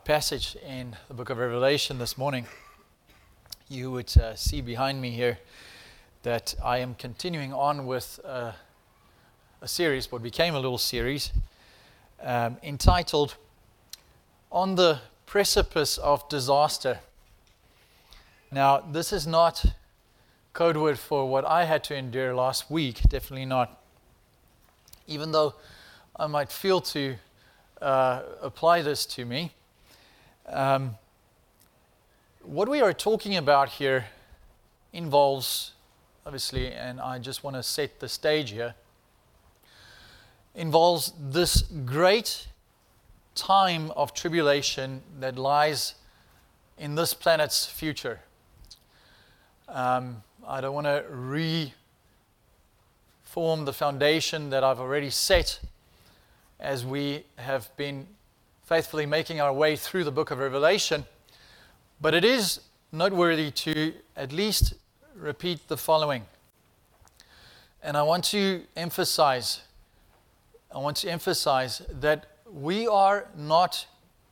Passage in the book of Revelation this morning, you would see behind me here that I am continuing on with a series, what became a little series, entitled On the Precipice of Disaster. Now, this is not code word for what I had to endure last week, definitely not. Even though I might feel to apply this to me. What we are talking about here involves, obviously, and I just want to set the stage here, involves this great time of tribulation that lies in this planet's future. I don't want to reform the foundation that I've already set as we have been faithfully making our way through the book of Revelation, but it is noteworthy to at least repeat the following. And I want to emphasize that we are not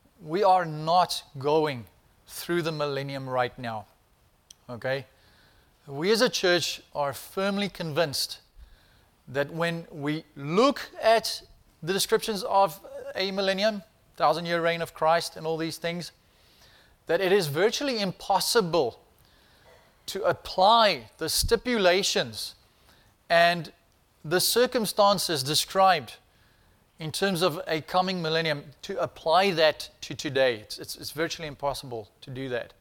going through the millennium right now. Okay? We as a church are firmly convinced that when we look at the descriptions of a millennium, 1,000-year reign of Christ and all these things, that it is virtually impossible to apply the stipulations and the circumstances described in terms of a coming millennium, to apply that to today. It's virtually impossible to do that.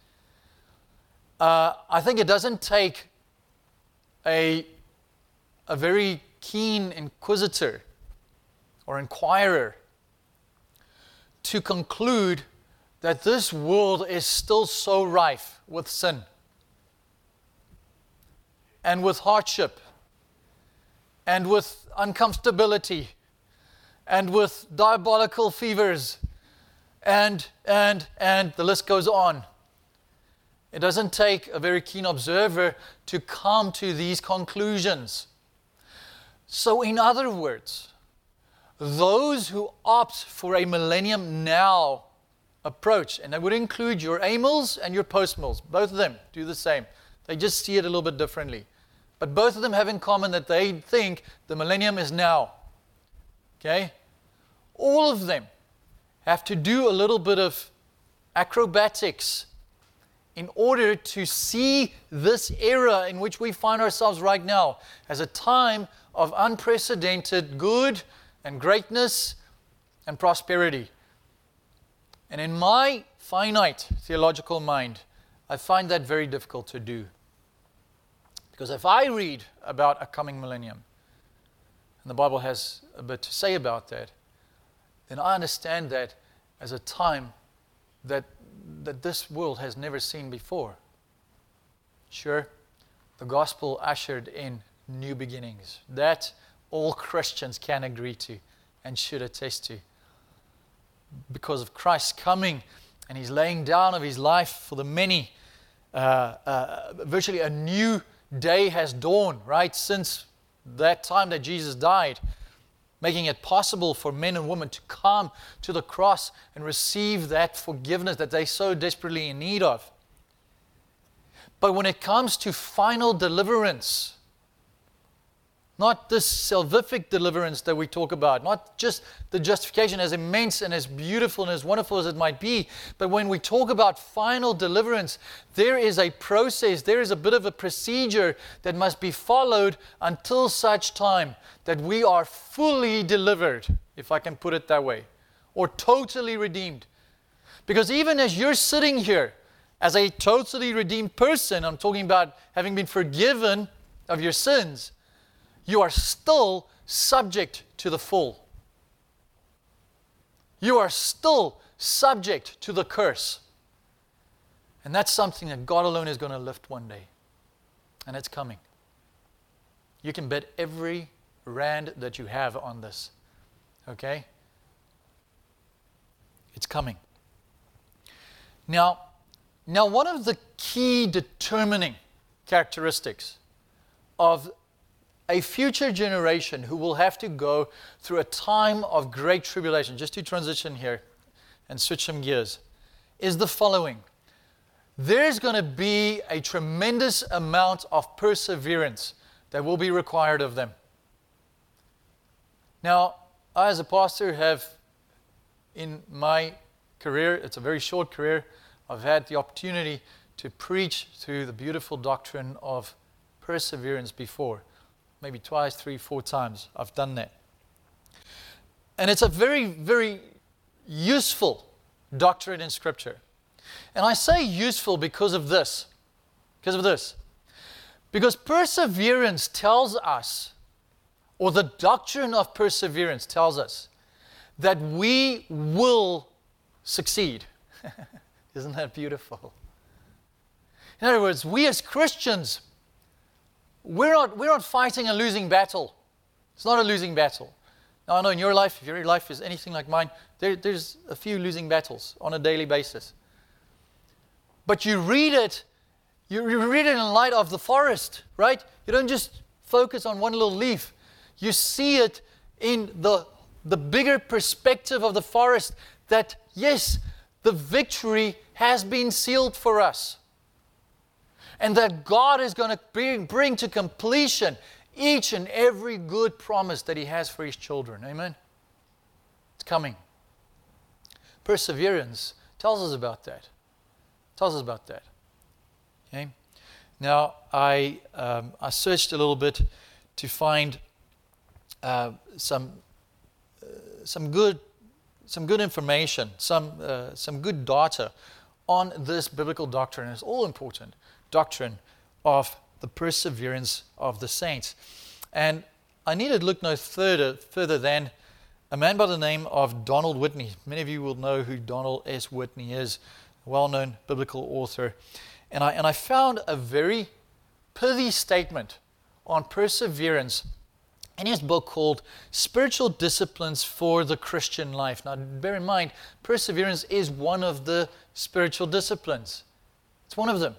I think it doesn't take a very keen inquisitor or inquirer to conclude that this world is still so rife with sin and with hardship and with uncomfortability and with diabolical fevers and the list goes on. It doesn't take a very keen observer to come to these conclusions. So in other words, those who opt for a millennium now approach, and that would include your amills and your postmills, both of them do the same. They just see it a little bit differently. But both of them have in common that they think the millennium is now. Okay? All of them have to do a little bit of acrobatics in order to see this era in which we find ourselves right now as a time of unprecedented good and greatness and prosperity. And in my finite theological mind, I find that very difficult to do. Because if I read about a coming millennium, and the Bible has a bit to say about that, then I understand that as a time that this world has never seen before. Sure, the gospel ushered in new beginnings. That all Christians can agree to and should attest to. Because of Christ's coming and His laying down of His life for the many, virtually a new day has dawned, right? Since that time that Jesus died, making it possible for men and women to come to the cross and receive that forgiveness that they're so desperately in need of. But when it comes to final deliverance, not this salvific deliverance that we talk about, not just the justification, as immense and as beautiful and as wonderful as it might be, but when we talk about final deliverance, there is a process, there is a bit of a procedure that must be followed until such time that we are fully delivered, if I can put it that way, or totally redeemed. Because even as you're sitting here as a totally redeemed person, I'm talking about having been forgiven of your sins, you are still subject to the fall. You are still subject to the curse. And that's something that God alone is going to lift one day. And it's coming. You can bet every rand that you have on this. Okay? It's coming. Now one of the key determining characteristics of a future generation who will have to go through a time of great tribulation, just to transition here and switch some gears, is the following. There's going to be a tremendous amount of perseverance that will be required of them. Now, I as a pastor have, in my career, it's a very short career, I've had the opportunity to preach through the beautiful doctrine of perseverance before. Maybe twice, 3, 4 times I've done that. And it's a very, very useful doctrine in Scripture. And I say useful because of this. Because perseverance tells us, or the doctrine of perseverance tells us, that we will succeed. Isn't that beautiful? In other words, we as Christians, we're not fighting a losing battle. It's not a losing battle. Now, I know in your life, if your life is anything like mine, there's a few losing battles on a daily basis. But you read it in light of the forest, right? You don't just focus on one little leaf. You see it in the bigger perspective of the forest that, yes, the victory has been sealed for us. And that God is going to bring to completion each and every good promise that He has for His children. Amen? It's coming. Perseverance tells us about that. Okay? Now, I searched a little bit to find some good information, some good data on this biblical doctrine. It's all important doctrine of the perseverance of the saints. And I needed look no further than a man by the name of Donald Whitney. Many of you will know who Donald S. Whitney is, a well-known biblical author. And I found a very pithy statement on perseverance in his book called Spiritual Disciplines for the Christian Life. Now, bear in mind, perseverance is one of the spiritual disciplines. It's one of them.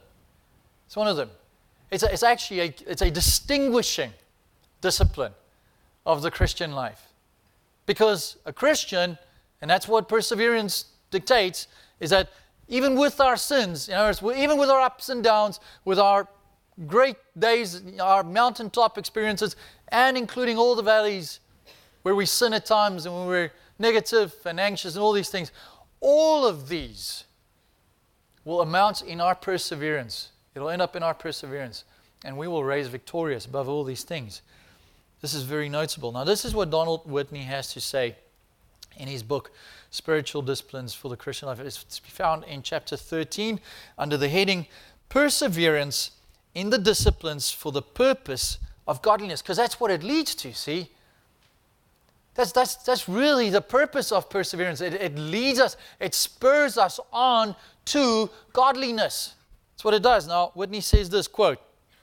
It's actually a distinguishing discipline of the Christian life. Because a Christian, and that's what perseverance dictates, is that even with our sins, even with our ups and downs, with our great days, our mountaintop experiences, and including all the valleys where we sin at times and when we're negative and anxious and all these things, all of these will amount in our perseverance. It'll end up in our perseverance, and we will rise victorious above all these things. This is very notable. Now, this is what Donald Whitney has to say in his book, Spiritual Disciplines for the Christian Life. It's found in chapter 13 under the heading, Perseverance in the Disciplines for the Purpose of Godliness. Because that's what it leads to, see? That's really the purpose of perseverance. It leads us, it spurs us on to godliness. That's what it does. Now, Whitney says this, quote,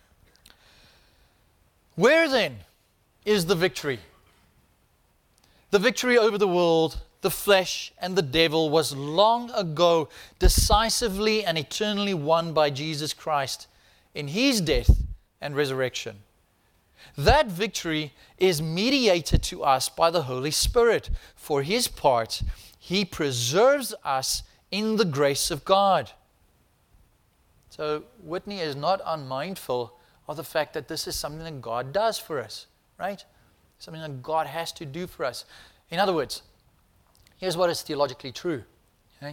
"Where then is the victory? The victory over the world, the flesh, and the devil was long ago decisively and eternally won by Jesus Christ in His death and resurrection. That victory is mediated to us by the Holy Spirit. For His part, He preserves us in the grace of God." So Whitney is not unmindful of the fact that this is something that God does for us, right? Something that God has to do for us. In other words, here's what is theologically true. Okay?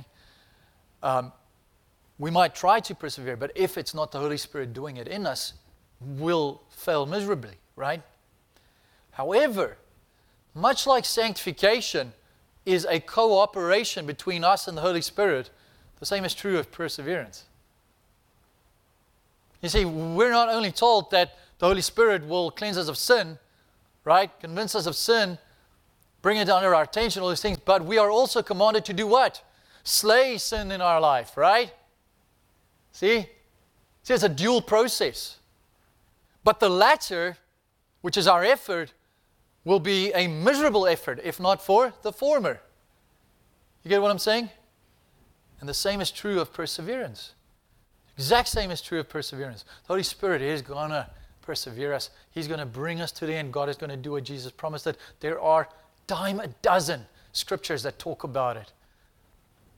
We might try to persevere, but if it's not the Holy Spirit doing it in us, we'll fail miserably, right? However, much like sanctification is a cooperation between us and the Holy Spirit, the same is true of perseverance. You see, we're not only told that the Holy Spirit will cleanse us of sin, right? Convince us of sin, bring it under our attention, all these things, but we are also commanded to do what? Slay sin in our life, right? See, it's a dual process. But the latter, which is our effort, will be a miserable effort, if not for the former. You get what I'm saying? And the same is true of perseverance. Exact same is true of perseverance. The Holy Spirit is going to persevere us. He's going to bring us to the end. God is going to do what Jesus promised. That there are dime a dozen scriptures that talk about it.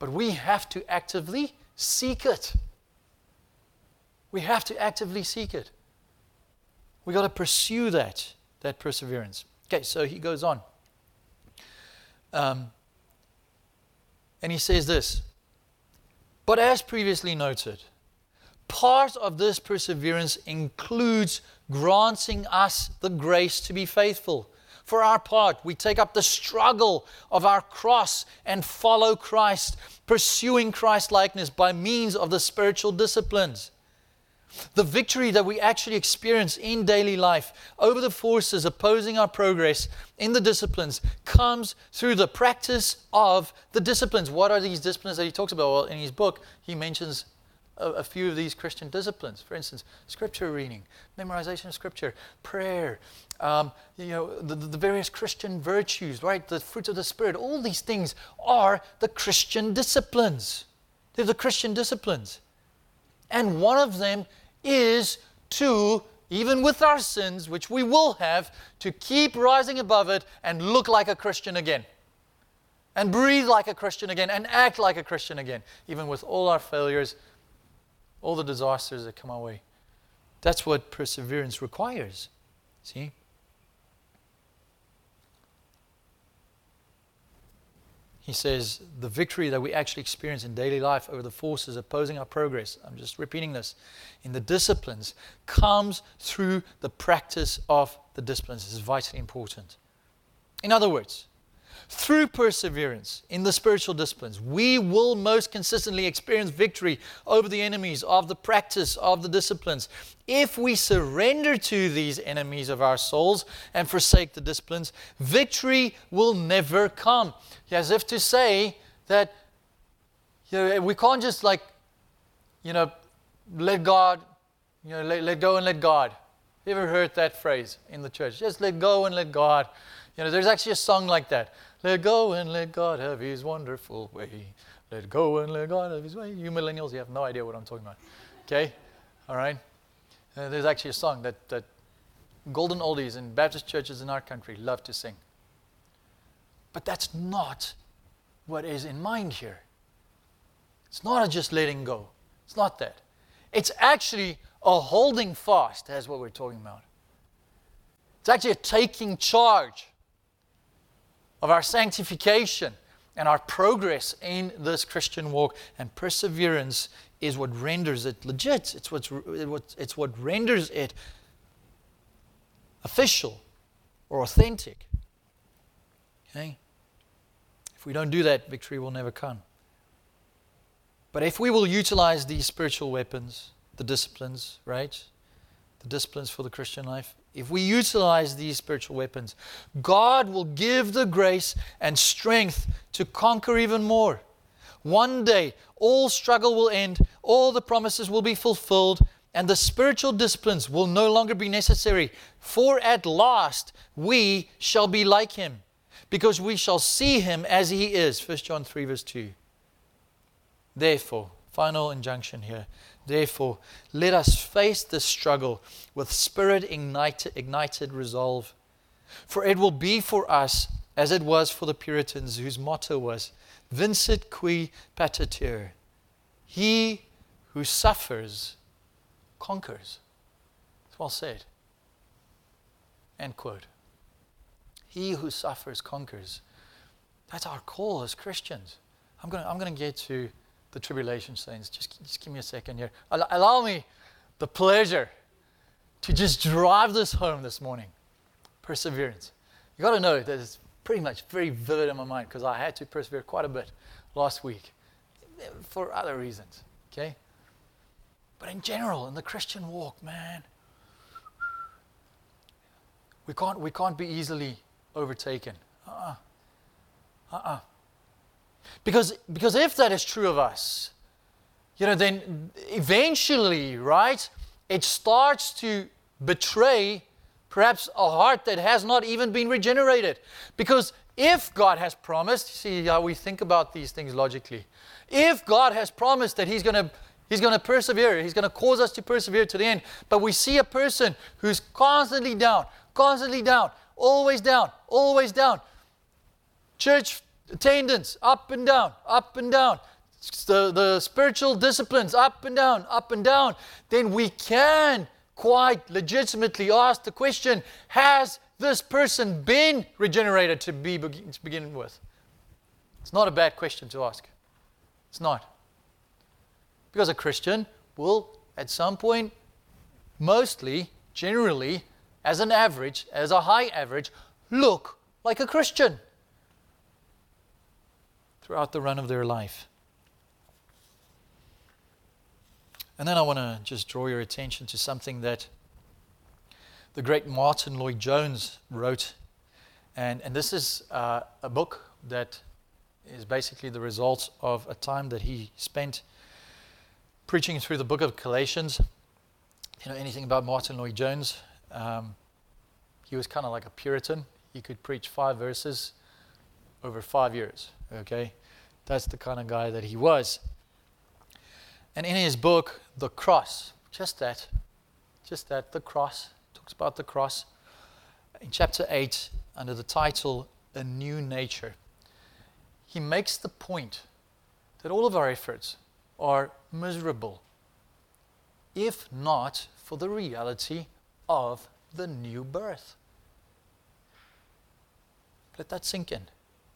But we have to actively seek it. We have to actively seek it. We got to pursue that perseverance. Okay, so he goes on. And he says this, but as previously noted, part of this perseverance includes granting us the grace to be faithful. For our part, we take up the struggle of our cross and follow Christ, pursuing Christ-likeness by means of the spiritual disciplines. The victory that we actually experience in daily life over the forces opposing our progress in the disciplines comes through the practice of the disciplines. What are these disciplines that he talks about? Well, in his book, he mentions a few of these Christian disciplines. For instance, scripture reading, memorization of scripture, prayer, the various Christian virtues, right? The fruits of the Spirit. All these things are the Christian disciplines. They're the Christian disciplines. And one of them is to, even with our sins, which we will have, to keep rising above it and look like a Christian again. And breathe like a Christian again and act like a Christian again, even with all our failures, all the disasters that come our way. That's what perseverance requires. See? He says, the victory that we actually experience in daily life over the forces opposing our progress, I'm just repeating this, in the disciplines, comes through the practice of the disciplines. This is vitally important. In other words, through perseverance in the spiritual disciplines, we will most consistently experience victory over the enemies of the practice of the disciplines. If we surrender to these enemies of our souls and forsake the disciplines, victory will never come. As if to say that we can't just let God, let go and let God. You ever heard that phrase in the church? Just let go and let God. There's actually a song like that. Let go and let God have His wonderful way. Let go and let God have His way. You millennials, you have no idea what I'm talking about. Okay? All right? There's actually a song that golden oldies in Baptist churches in our country love to sing. But that's not what is in mind here. It's not just letting go. It's not that. It's actually a holding fast. That's what we're talking about. It's actually a taking charge of our sanctification and our progress in this Christian walk. And perseverance is what renders it legit. It's what renders it official or authentic. Okay? If we don't do that, victory will never come. But if we will utilize these spiritual weapons, the disciplines, right? The disciplines for the Christian life. If we utilize these spiritual weapons, God will give the grace and strength to conquer even more. One day, all struggle will end, all the promises will be fulfilled, and the spiritual disciplines will no longer be necessary. For at last, we shall be like Him, because we shall see Him as He is. 1 John 3 verse 2. Therefore, final injunction here. Therefore, let us face this struggle with spirit-ignited resolve. For it will be for us as it was for the Puritans, whose motto was, Vincit qui patitur. He who suffers conquers. It's well said. End quote. He who suffers conquers. That's our call as Christians. I'm going to get to the tribulation saints. Just give me a second here. Allow me the pleasure to just drive this home this morning. Perseverance. You got to know that it's pretty much very vivid in my mind because I had to persevere quite a bit last week for other reasons. Okay? But in general, in the Christian walk, man, we can't be easily overtaken. Because if that is true of us, then eventually, right, it starts to betray perhaps a heart that has not even been regenerated. Because if God has promised, see how we think about these things logically. If God has promised that He's going to persevere, He's going to cause us to persevere to the end, but we see a person who's constantly down, always down. Church attendance, up and down, the spiritual disciplines, up and down, then we can quite legitimately ask the question, has this person been regenerated to begin with? It's not a bad question to ask. It's not. Because a Christian will, at some point, mostly, generally, as an average, as a high average, look like a Christian throughout the run of their life. And then I want to just draw your attention to something that the great Martin Lloyd-Jones wrote. And this is a book that is basically the result of a time that he spent preaching through the book of Galatians. You know anything about Martin Lloyd-Jones? He was kind of like a Puritan. He could preach 5 verses over 5 years. Okay? That's the kind of guy that he was. And in his book, The Cross, just that, the cross, talks about the cross. In chapter 8, under the title, A New Nature, he makes the point that all of our efforts are miserable, if not for the reality of the new birth. Let that sink in.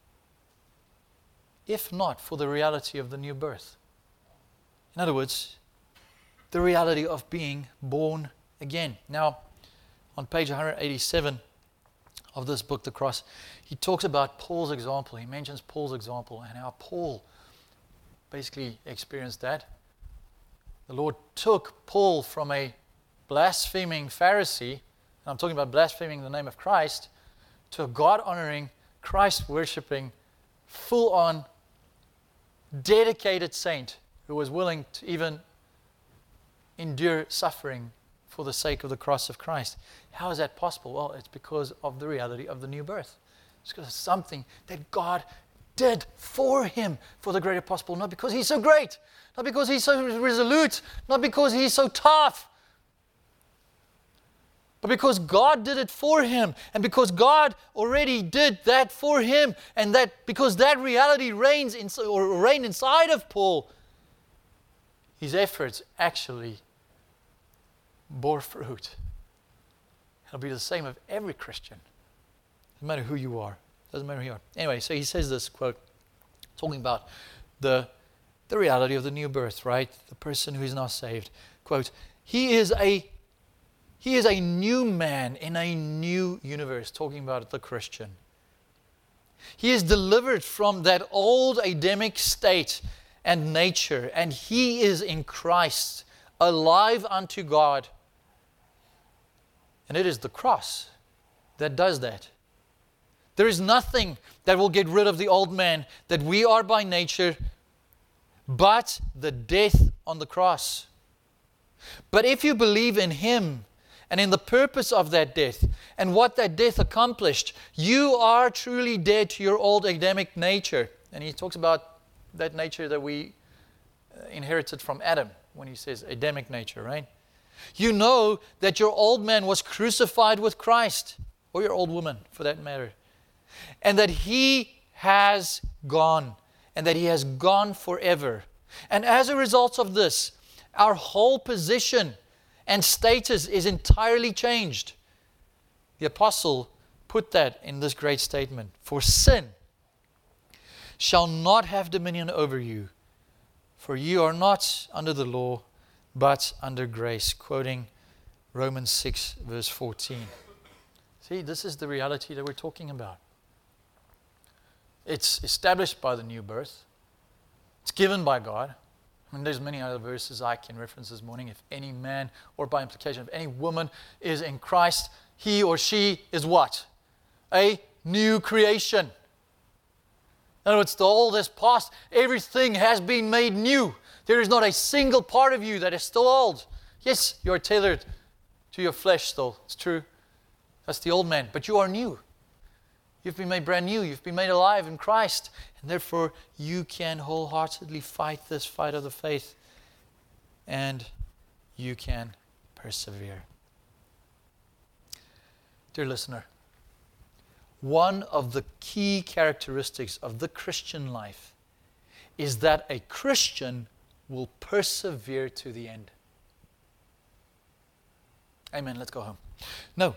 If not for the reality of the new birth. In other words, the reality of being born again. Now, on page 187 of this book, The Cross, he talks about Paul's example. He mentions Paul's example and how Paul basically experienced that. The Lord took Paul from a blaspheming Pharisee, and I'm talking about blaspheming the name of Christ, to a God-honoring, Christ-worshipping, full-on, dedicated saint who was willing to even endure suffering for the sake of the cross of Christ. How is that possible? Well, it's because of the reality of the new birth. It's because it's something that God did for him for the greater possible, not because he's so great, not because he's so resolute, not because he's so tough, but because God did it for him, and because God already did that for him, and that because that reality reigned inside of Paul, his efforts actually bore fruit. It'll be the same of every Christian. Doesn't matter who you are. Doesn't matter who you are. Anyway, so he says this quote, talking about the reality of the new birth, right? The person who is now saved. Quote, He is a new man in a new universe, talking about the Christian. He is delivered from that old Adamic state and nature, and he is in Christ, alive unto God. And it is the cross that does that. There is nothing that will get rid of the old man that we are by nature but the death on the cross. But if you believe in him and in the purpose of that death and what that death accomplished, you are truly dead to your old Adamic nature. And he talks about that nature that we inherited from Adam when he says Adamic nature, right? You know that your old man was crucified with Christ, or your old woman for that matter, and that he has gone, and that he has gone forever. And as a result of this, our whole position and status is entirely changed. The apostle put that in this great statement. For sin shall not have dominion over you, for you are not under the law, but under grace. Quoting Romans 6, verse 14. See, this is the reality that we're talking about. It's established by the new birth. It's given by God. I mean, there's many other verses I can reference this morning. If any man, or by implication, if any woman is in Christ, he or she is what? A new creation. In other words, the old has passed. Everything has been made new. There is not a single part of you that is still old. Yes, you are tailored to your flesh still. It's true. That's the old man. But you are new. You've been made brand new. You've been made alive in Christ. And therefore, you can wholeheartedly fight this fight of the faith. And you can persevere. Dear listener, one of the key characteristics of the Christian life is that a Christian will persevere to the end. Amen. Let's go home. No.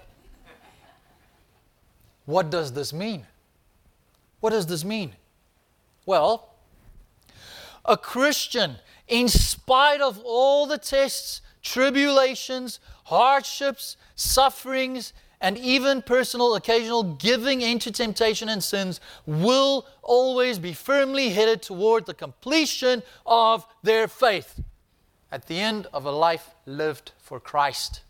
What does this mean? What does this mean? Well, a Christian, in spite of all the tests, tribulations, hardships, sufferings, and even personal occasional giving into temptation and sins, will always be firmly headed toward the completion of their faith at the end of a life lived for Christ.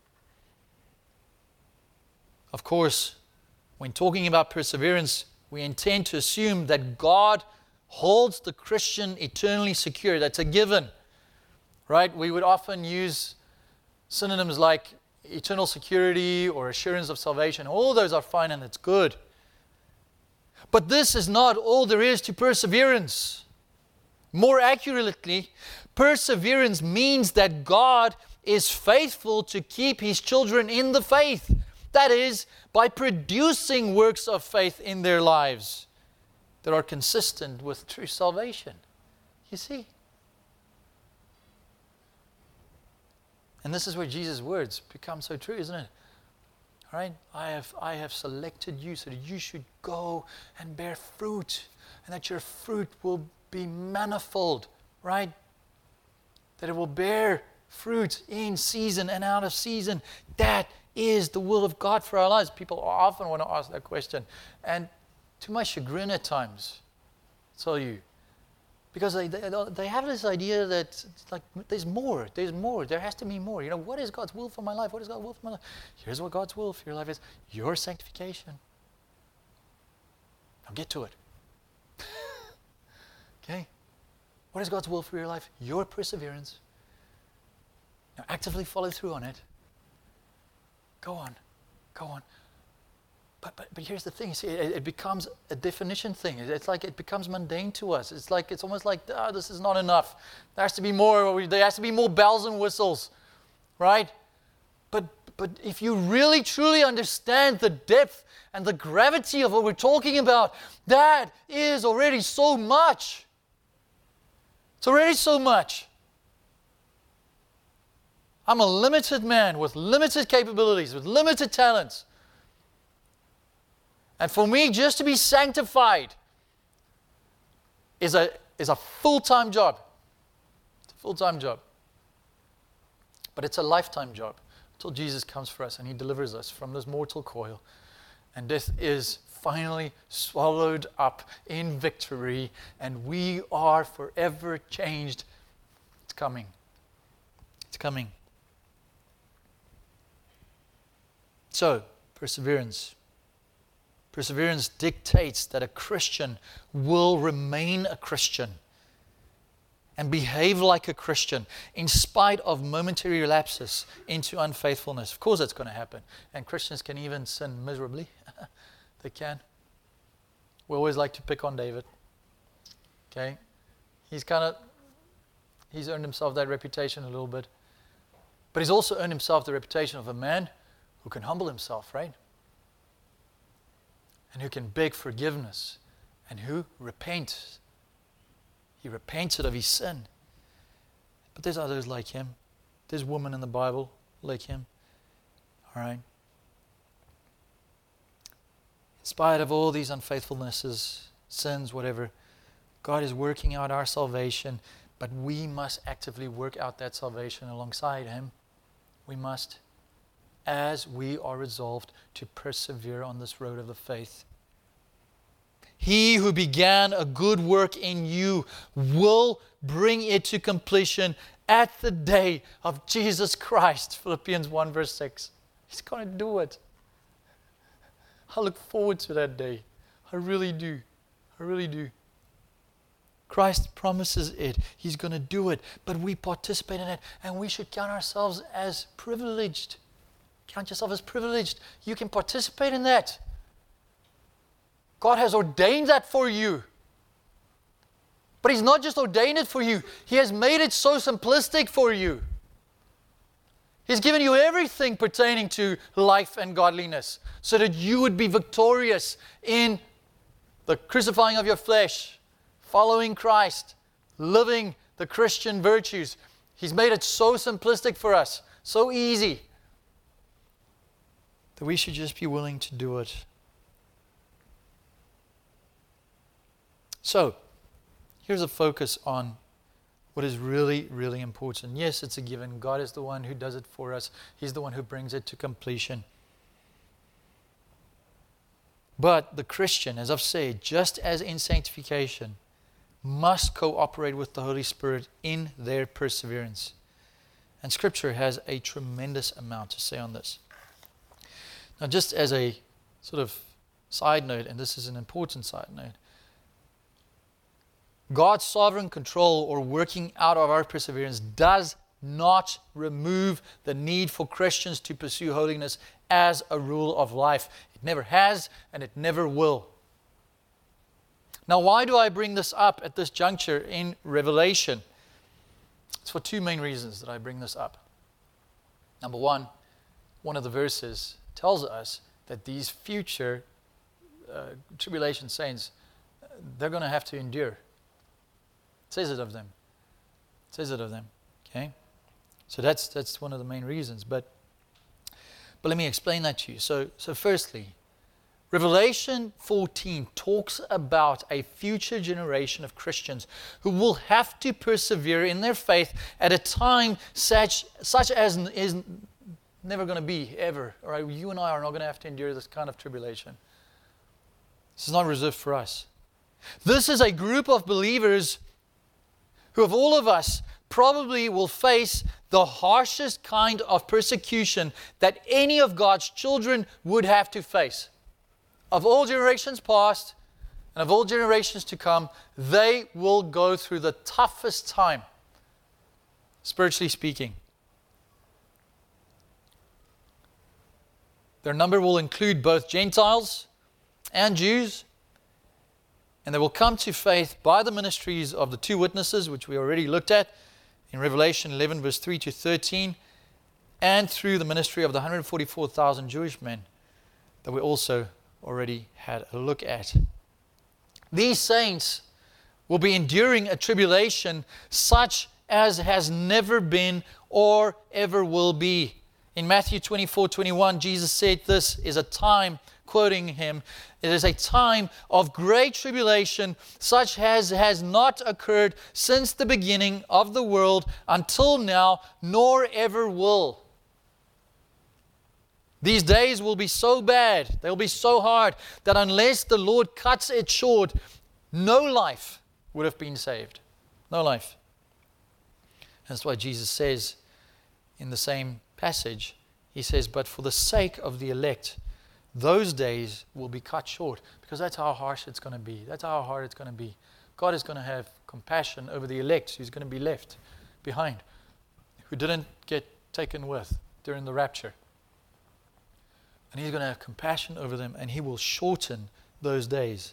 Of course, when talking about perseverance, we intend to assume that God holds the Christian eternally secure. That's a given, right? We would often use synonyms like eternal security or assurance of salvation. All those are fine and it's good. But this is not all there is to perseverance. More accurately, perseverance means that God is faithful to keep His children in the faith. That is, by producing works of faith in their lives that are consistent with true salvation. You see? And this is where Jesus' words become so true, isn't it? All right? I have selected you so that you should go and bear fruit, and that your fruit will be manifold, right? That it will bear fruit in season and out of season. That is the will of God for our lives. People often want to ask that question. And to my chagrin at times, I'll tell you, because they have this idea that it's like there's more, there has to be more. You know, what is God's will for my life? What is God's will for my life? Here's what God's will for your life is: your sanctification. Now get to it. Okay? What is God's will for your life? Your perseverance. Now actively follow through on it. Go on. But here's the thing. You see, it becomes a definition thing. It's like it becomes mundane to us. It's almost like, this is not enough. There has to be more. There has to be more bells and whistles, right? But if you really truly understand the depth and the gravity of what we're talking about, that is already so much. It's already so much. I'm a limited man with limited capabilities, with limited talents. And for me, just to be sanctified is a full-time job. It's a full-time job. But it's a lifetime job until Jesus comes for us and He delivers us from this mortal coil. And death is finally swallowed up in victory, and we are forever changed. It's coming. It's coming. So, perseverance. Perseverance dictates that a Christian will remain a Christian and behave like a Christian in spite of momentary relapses into unfaithfulness. Of course that's going to happen. And Christians can even sin miserably. They can. We always like to pick on David. Okay? He's earned himself that reputation a little bit. But he's also earned himself the reputation of a man who can humble himself, right? And who can beg forgiveness, and who repents. He repented of his sin. But there's others like him. There's women in the Bible like him. All right? In spite of all these unfaithfulnesses, sins, whatever, God is working out our salvation, but we must actively work out that salvation alongside Him. We must, as we are resolved to persevere on this road of the faith. He who began a good work in you will bring it to completion at the day of Jesus Christ. Philippians 1 verse 6. He's going to do it. I look forward to that day. I really do. I really do. Christ promises it. He's going to do it. But we participate in it, and we should count ourselves as privileged. Count yourself as privileged. You can participate in that. God has ordained that for you. But He's not just ordained it for you. He has made it so simplistic for you. He's given you everything pertaining to life and godliness so that you would be victorious in the crucifying of your flesh, following Christ, living the Christian virtues. He's made it so simplistic for us, so easy, that we should just be willing to do it. So, here's a focus on what is really, really important. Yes, it's a given. God is the one who does it for us. He's the one who brings it to completion. But the Christian, as I've said, just as in sanctification, must cooperate with the Holy Spirit in their perseverance. And Scripture has a tremendous amount to say on this. Now, just as a sort of side note, and this is an important side note, God's sovereign control or working out of our perseverance does not remove the need for Christians to pursue holiness as a rule of life. It never has, and it never will. Now, why do I bring this up at this juncture in Revelation? It's for two main reasons that I bring this up. Number one of the verses tells us that these future tribulation saints, they're going to have to endure. It says it of them. It says it of them. Okay? So that's one of the main reasons. But let me explain that to you. So firstly, Revelation 14 talks about a future generation of Christians who will have to persevere in their faith at a time such as is never going to be ever. All right, you and I are not going to have to endure this kind of tribulation. This is not reserved for us. This is a group of believers who, of all of us, probably will face the harshest kind of persecution that any of God's children would have to face. Of all generations past and of all generations to come, they will go through the toughest time, spiritually speaking. Their number will include both Gentiles and Jews, and they will come to faith by the ministries of the two witnesses, which we already looked at in Revelation 11, verse 3 to 13, and through the ministry of the 144,000 Jewish men that we also already had a look at. These saints will be enduring a tribulation such as has never been or ever will be. In Matthew 24:21, Jesus said this is a time, quoting him, it is a time of great tribulation such as has not occurred since the beginning of the world until now, nor ever will. These days will be so bad, they'll be so hard, that unless the Lord cuts it short, no life would have been saved. No life. That's why Jesus says in the same passage, he says, but for the sake of the elect, those days will be cut short, because that's how harsh it's going to be. That's how hard it's going to be. God is going to have compassion over the elect who's going to be left behind, who didn't get taken with during the rapture. And he's going to have compassion over them, and he will shorten those days.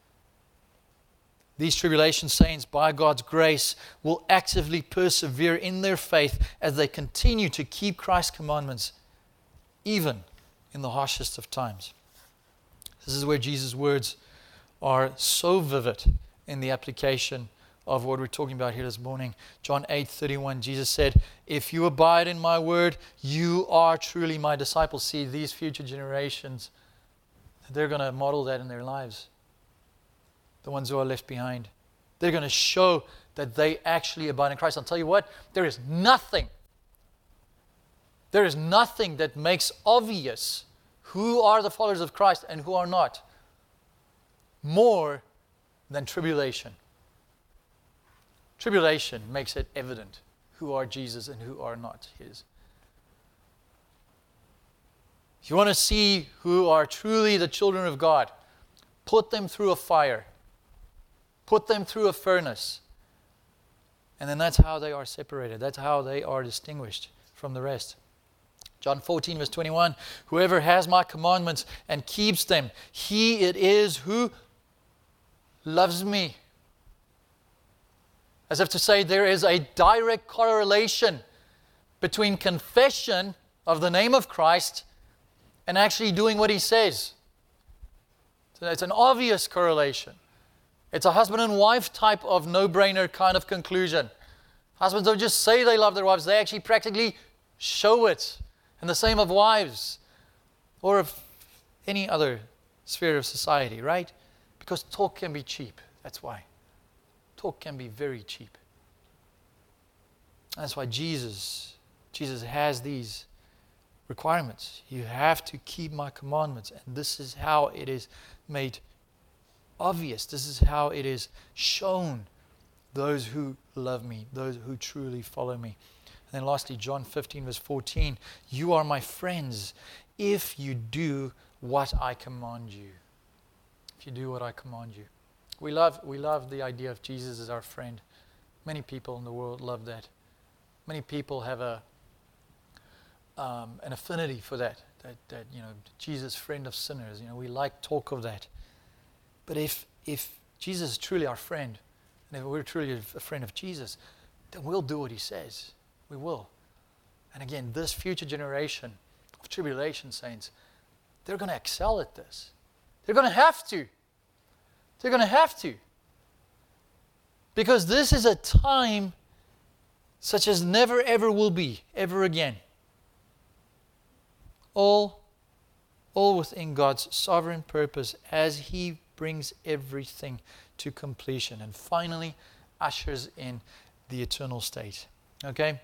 These tribulation saints, by God's grace, will actively persevere in their faith as they continue to keep Christ's commandments, even in the harshest of times. This is where Jesus' words are so vivid in the application of what we're talking about here this morning. John 8:31, Jesus said, if you abide in my word, you are truly my disciples. See, these future generations, they're going to model that in their lives. The ones who are left behind. They're going to show that they actually abide in Christ. I'll tell you what, there is nothing that makes obvious who are the followers of Christ and who are not more than tribulation. Tribulation makes it evident who are Jesus and who are not his. If you want to see who are truly the children of God, put them through a fire. Put them through a furnace. And then that's how they are separated. That's how they are distinguished from the rest. John 14, verse 21, whoever has my commandments and keeps them, he it is who loves me. As if to say there is a direct correlation between confession of the name of Christ and actually doing what he says. So it's an obvious correlation. It's a husband and wife type of no-brainer kind of conclusion. Husbands don't just say they love their wives, they actually practically show it. And the same of wives or of any other sphere of society, right? Because talk can be cheap. That's why. Talk can be very cheap. That's why Jesus has these requirements. You have to keep my commandments. And this is how it is made obvious. This is how it is shown those who love me, those who truly follow me. And then lastly, John 15 verse 14. You are my friends if you do what I command you. If you do what I command you. We love the idea of Jesus as our friend. Many people in the world love that. Many people have an affinity for that Jesus, friend of sinners. We like talk of that. But if Jesus is truly our friend, and if we're truly a friend of Jesus, then we'll do what he says. We will. And again, this future generation of tribulation saints, they're going to excel at this. They're going to have to. They're going to have to. Because this is a time such as never ever will be, ever again. All within God's sovereign purpose as he brings everything to completion and finally ushers in the eternal state. Okay?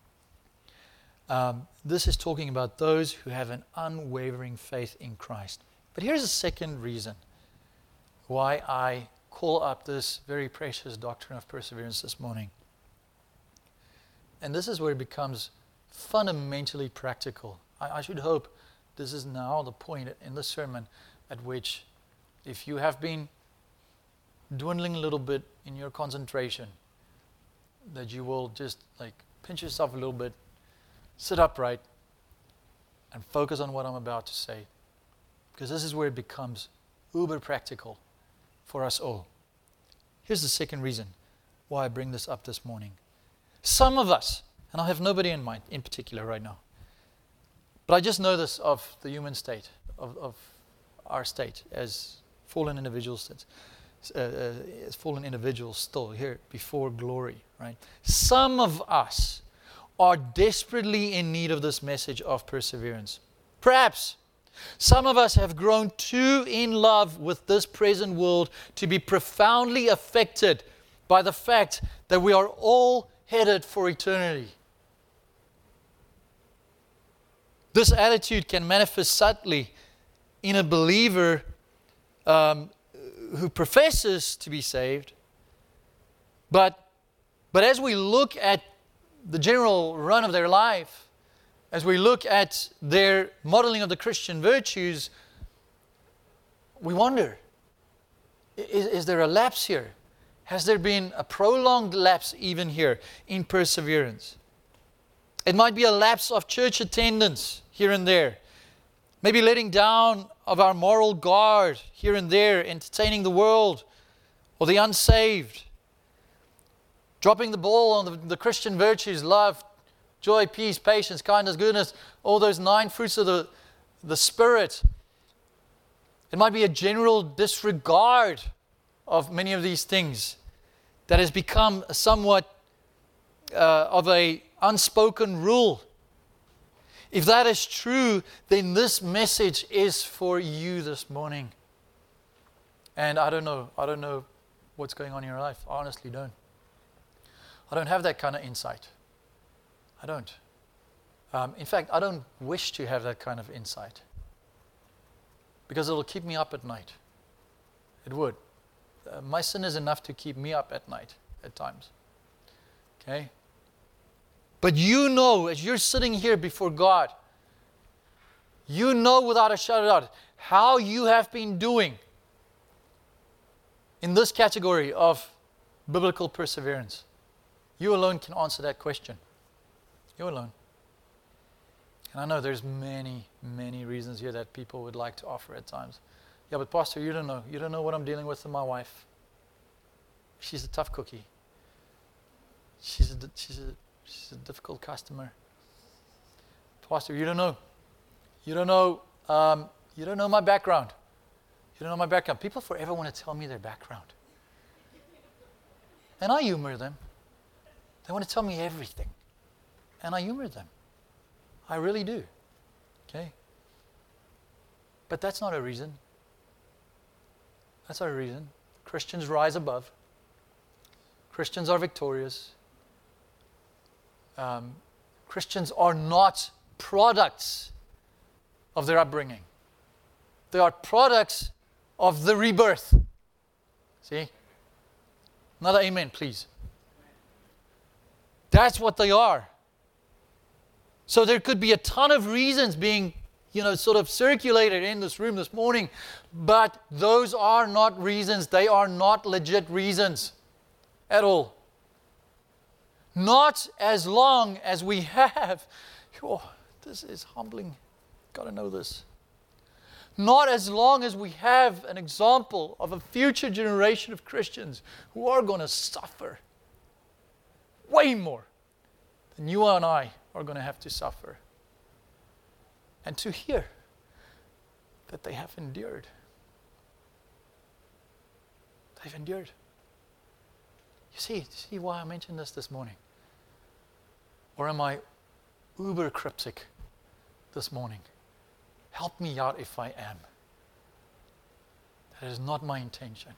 This is talking about those who have an unwavering faith in Christ. But here's a second reason why I call up this very precious doctrine of perseverance this morning. And this is where it becomes fundamentally practical. I should hope this is now the point in the sermon at which, if you have been dwindling a little bit in your concentration, that you will just pinch yourself a little bit, sit upright, and focus on what I'm about to say. Because this is where it becomes uber practical for us all. Here's the second reason why I bring this up this morning. Some of us, and I have nobody in mind in particular right now, but I just know this of the human state, of our state as fallen individuals, as fallen individuals still here before glory, right? Some of us are desperately in need of this message of perseverance. Perhaps some of us have grown too in love with this present world to be profoundly affected by the fact that we are all headed for eternity. This attitude can manifest subtly in a believer who professes to be saved, but as we look at the general run of their life, as we look at their modeling of the Christian virtues, we wonder, is there a lapse here? Has there been a prolonged lapse even here in perseverance? It might be a lapse of church attendance here and there. Maybe letting down of our moral guard here and there, entertaining the world or the unsaved. Dropping the ball on the Christian virtues, love, joy, peace, patience, kindness, goodness, all those 9 fruits of the Spirit. It might be a general disregard of many of these things that has become somewhat of a unspoken rule. If that is true, then this message is for you this morning. And I don't know what's going on in your life. I honestly don't. I don't have that kind of insight. I don't. In fact, I don't wish to have that kind of insight. Because it'll keep me up at night. It would. My sin is enough to keep me up at night at times. Okay? But you know, as you're sitting here before God, you know without a shadow of doubt how you have been doing in this category of biblical perseverance. You alone can answer that question. You alone. And I know there's many, many reasons here that people would like to offer at times. Yeah, but Pastor, you don't know. You don't know what I'm dealing with my wife. She's a tough cookie. She's a difficult customer. Pastor, you don't know. You don't know my background. You don't know my background. People forever want to tell me their background. And I humor them. They want to tell me everything. And I humor them. I really do. Okay? But that's not a reason. That's not a reason. Christians rise above. Christians are victorious. Christians are not products of their upbringing. They are products of the rebirth. See? Another amen, please. That's what they are. So there could be a ton of reasons being, sort of circulated in this room this morning, but those are not reasons. They are not legit reasons at all. Not as long as we have, this is humbling. Got to know this. Not as long as we have an example of a future generation of Christians who are going to suffer way more than you and I are going to have to suffer. And to hear that they have endured. They've endured. You see why I mentioned this morning? Or am I uber cryptic this morning? Help me out if I am. That is not my intention.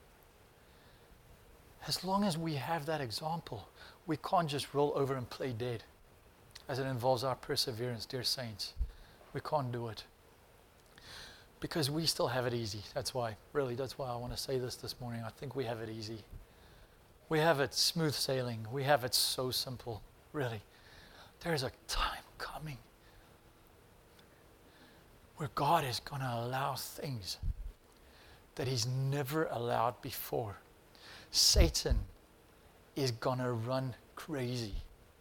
As long as we have that example, we can't just roll over and play dead as it involves our perseverance, dear saints. We can't do it. Because we still have it easy. That's why I want to say this morning. I think we have it easy. We have it smooth sailing. We have it so simple, really. There is a time coming where God is going to allow things that He's never allowed before. Satan is going to run crazy.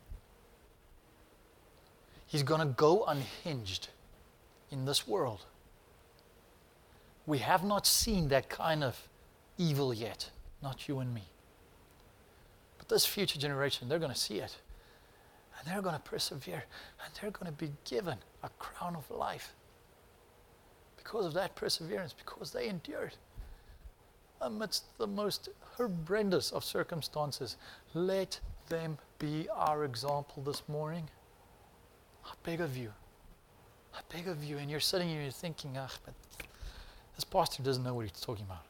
He's going to go unhinged in this world. We have not seen that kind of evil yet, not you and me. But this future generation, they're going to see it. And they're going to persevere. And they're going to be given a crown of life. Because of that perseverance, because they endured amidst the most horrendous of circumstances. Let them be our example this morning. I beg of you. I beg of you. And you're sitting here and you're thinking, but this pastor doesn't know what he's talking about.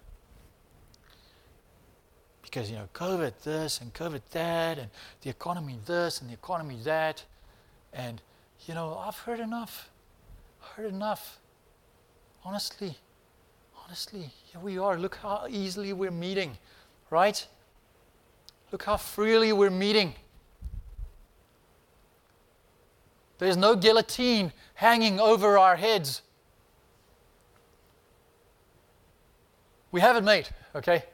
Because, COVID this and COVID that, and the economy this and the economy that. And, I've heard enough. Honestly, here we are. Look how easily we're meeting, right? Look how freely we're meeting. There's no guillotine hanging over our heads. We have it made, okay?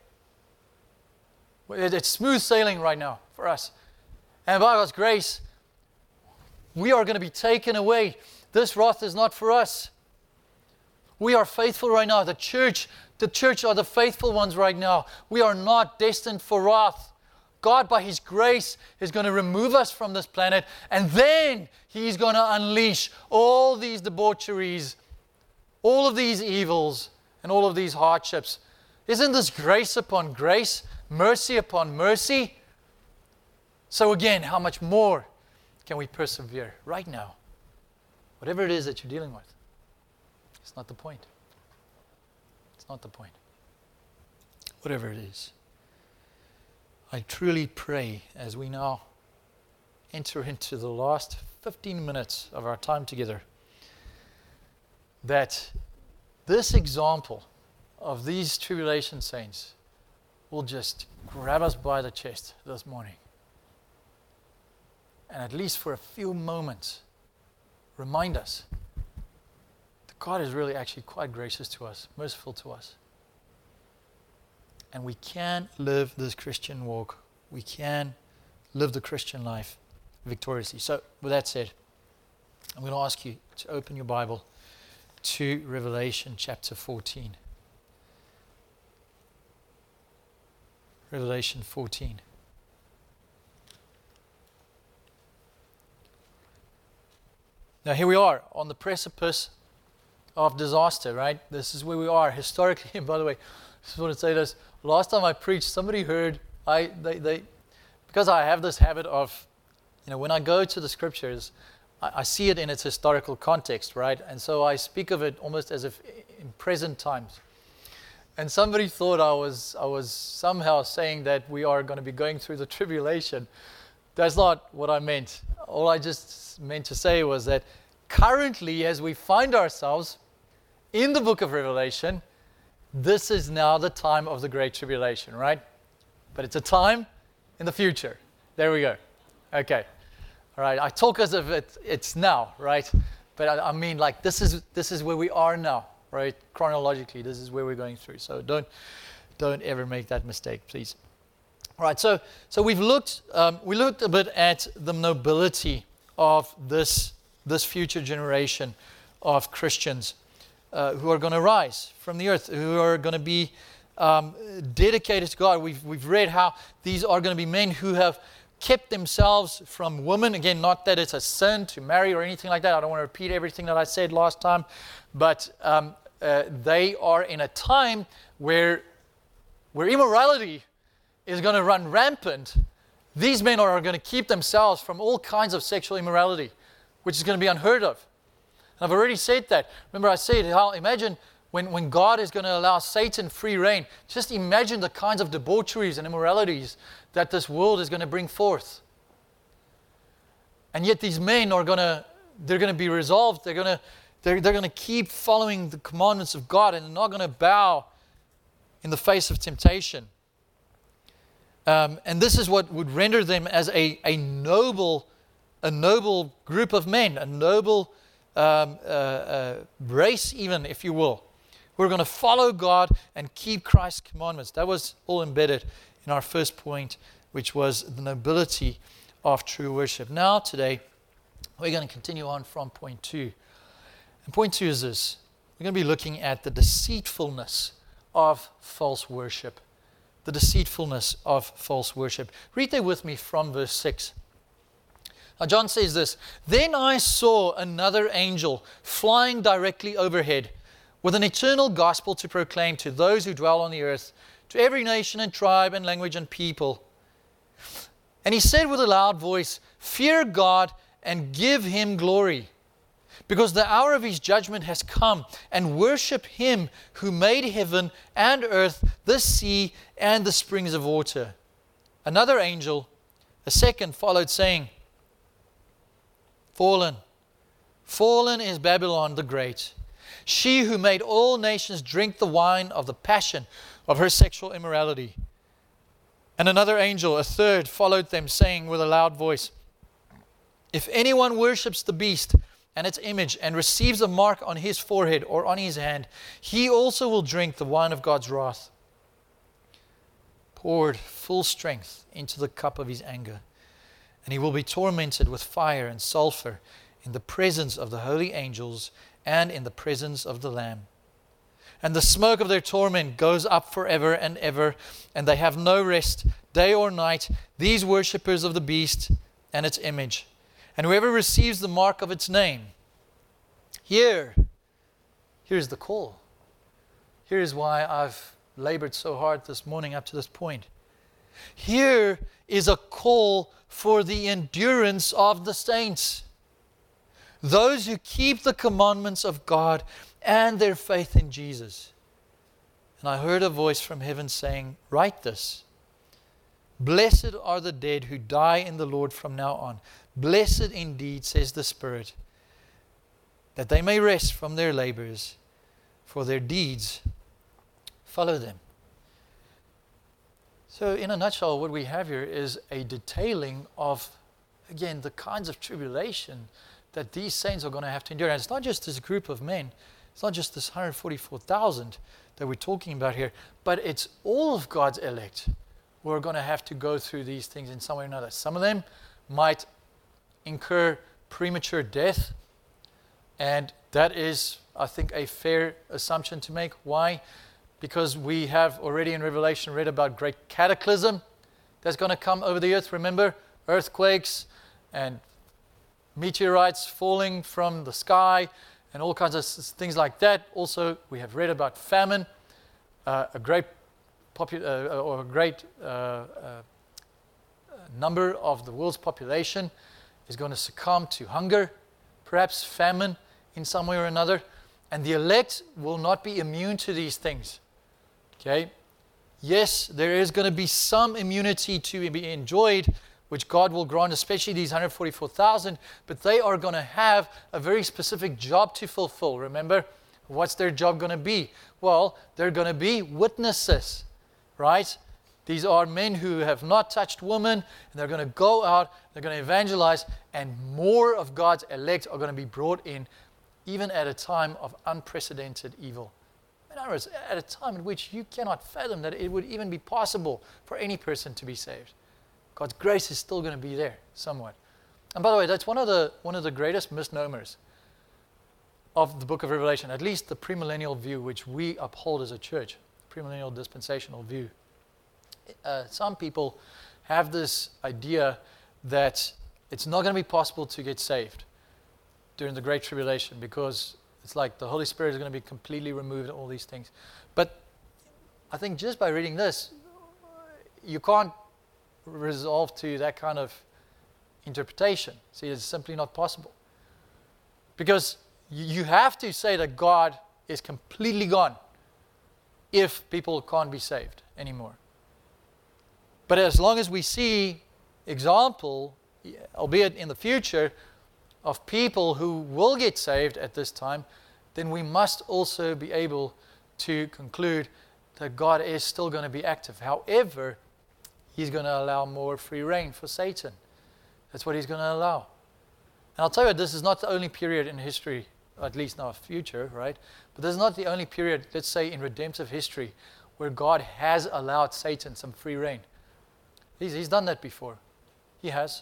It's smooth sailing right now for us. And by God's grace, we are going to be taken away. This wrath is not for us. We are faithful right now. The church are the faithful ones right now. We are not destined for wrath. God, by His grace, is going to remove us from this planet, and then He's going to unleash all these debaucheries, all of these evils, and all of these hardships. Isn't this grace upon grace, mercy upon mercy? So again, how much more can we persevere right now? Whatever it is that you're dealing with. It's not the point. It's not the point. Whatever it is. I truly pray as we now enter into the last 15 minutes of our time together that this example of these tribulation saints will just grab us by the chest this morning. And at least for a few moments, remind us that God is really actually quite gracious to us, merciful to us. And we can live this Christian walk. We can live the Christian life victoriously. So, with that said, I'm going to ask you to open your Bible to Revelation chapter 14. Revelation 14. Now here we are on the precipice of disaster, right? This is where we are historically. And by the way, I just want to say this. Last time I preached, somebody heard because I have this habit of, when I go to the scriptures, I see it in its historical context, right? And so I speak of it almost as if in present times. And somebody thought I was somehow saying that we are going to be going through the tribulation. That's not what I meant. All I just meant to say was that currently, as we find ourselves in the book of Revelation, this is now the time of the Great Tribulation, right? But it's a time in the future. There we go. Okay. All right. I talk as if it's now, right? But I mean, like, this is where we are now, right? Chronologically, this is where we're going through. So don't ever make that mistake, please. All right. So we looked a bit at the nobility of this future generation of Christians who are going to rise from the earth, who are going to be dedicated to God. We've read how these are going to be men who have kept themselves from women. Again, not that it's a sin to marry or anything like that. I don't want to repeat everything that I said last time, but they are in a time where immorality is going to run rampant. These men are going to keep themselves from all kinds of sexual immorality, which is going to be unheard of. And I've already said that. Remember I said how, imagine when God is going to allow Satan free reign, just imagine the kinds of debaucheries and immoralities that this world is going to bring forth. And yet these men they're going to be resolved. They're going to keep following the commandments of God, and they're not going to bow in the face of temptation. And this is what would render them as a noble group of men, a noble race, even, if you will. We're going to follow God and keep Christ's commandments. That was all embedded in our first point, which was the nobility of true worship. Now, today, we're going to continue on from point 2. And point 2 is this. We're going to be looking at the deceitfulness of false worship. The deceitfulness of false worship. Read there with me from verse 6. Now, John says this, "Then I saw another angel flying directly overhead with an eternal gospel to proclaim to those who dwell on the earth, to every nation and tribe and language and people. And he said with a loud voice, 'Fear God and give him glory, because the hour of his judgment has come, and worship him who made heaven and earth, the sea and the springs of water.' Another angel, a second, followed, saying, 'Fallen is Babylon the Great, she who made all nations drink the wine of the passion of her sexual immorality.' And another angel, a third, followed them, saying with a loud voice, 'If anyone worships the beast and its image and receives a mark on his forehead or on his hand, he also will drink the wine of God's wrath, poured full strength into the cup of his anger. And he will be tormented with fire and sulfur in the presence of the holy angels and in the presence of the Lamb. And the smoke of their torment goes up forever and ever, and they have no rest, day or night, these worshippers of the beast and its image. And whoever receives the mark of its name,'" here's the call. Here's why I've labored so hard this morning up to this point. Here is a call for the endurance of the saints. Those who keep the commandments of God and their faith in Jesus. And I heard a voice from heaven saying, "Write this. Blessed are the dead who die in the Lord from now on. Blessed indeed, says the Spirit, that they may rest from their labors, for their deeds follow them." So in a nutshell, what we have here is a detailing of, again, the kinds of tribulation that these saints are going to have to endure. And it's not just this group of men. It's not just this 144,000 that we're talking about here, but it's all of God's elect who are going to have to go through these things in some way or another. Some of them might incur premature death, and that is, I think, a fair assumption to make. Why? Because we have already in Revelation read about great cataclysm that's going to come over the earth. Remember, earthquakes and meteorites falling from the sky and all kinds of things like that. Also, we have read about famine, a great or a great number of the world's population is going to succumb to hunger, perhaps famine in some way or another, and the elect will not be immune to these things. Okay? Yes, there is going to be some immunity to be enjoyed, which God will grant, especially these 144,000, but they are going to have a very specific job to fulfill. Remember, what's their job going to be? Well, they're going to be witnesses, right? These are men who have not touched women, and they're going to go out, they're going to evangelize, and more of God's elect are going to be brought in, even at a time of unprecedented evil. In other words, at a time in which you cannot fathom that it would even be possible for any person to be saved. God's grace is still going to be there somewhat. And by the way, that's one of the greatest misnomers of the book of Revelation, at least the premillennial view, which we uphold as a church, premillennial dispensational view. Some people have this idea that it's not going to be possible to get saved during the Great Tribulation because it's like the Holy Spirit is going to be completely removed and all these things. But I think just by reading this, you can't resolve to that kind of interpretation. See, it's simply not possible. Because you have to say that God is completely gone if people can't be saved anymore. But as long as we see example, albeit in the future, of people who will get saved at this time, then we must also be able to conclude that God is still going to be active. However, He's going to allow more free reign for Satan. That's what He's going to allow. And I'll tell you, this is not the only period in history, at least now future, right? But this is not the only period, let's say, in redemptive history, where God has allowed Satan some free reign. He's done that before. He has.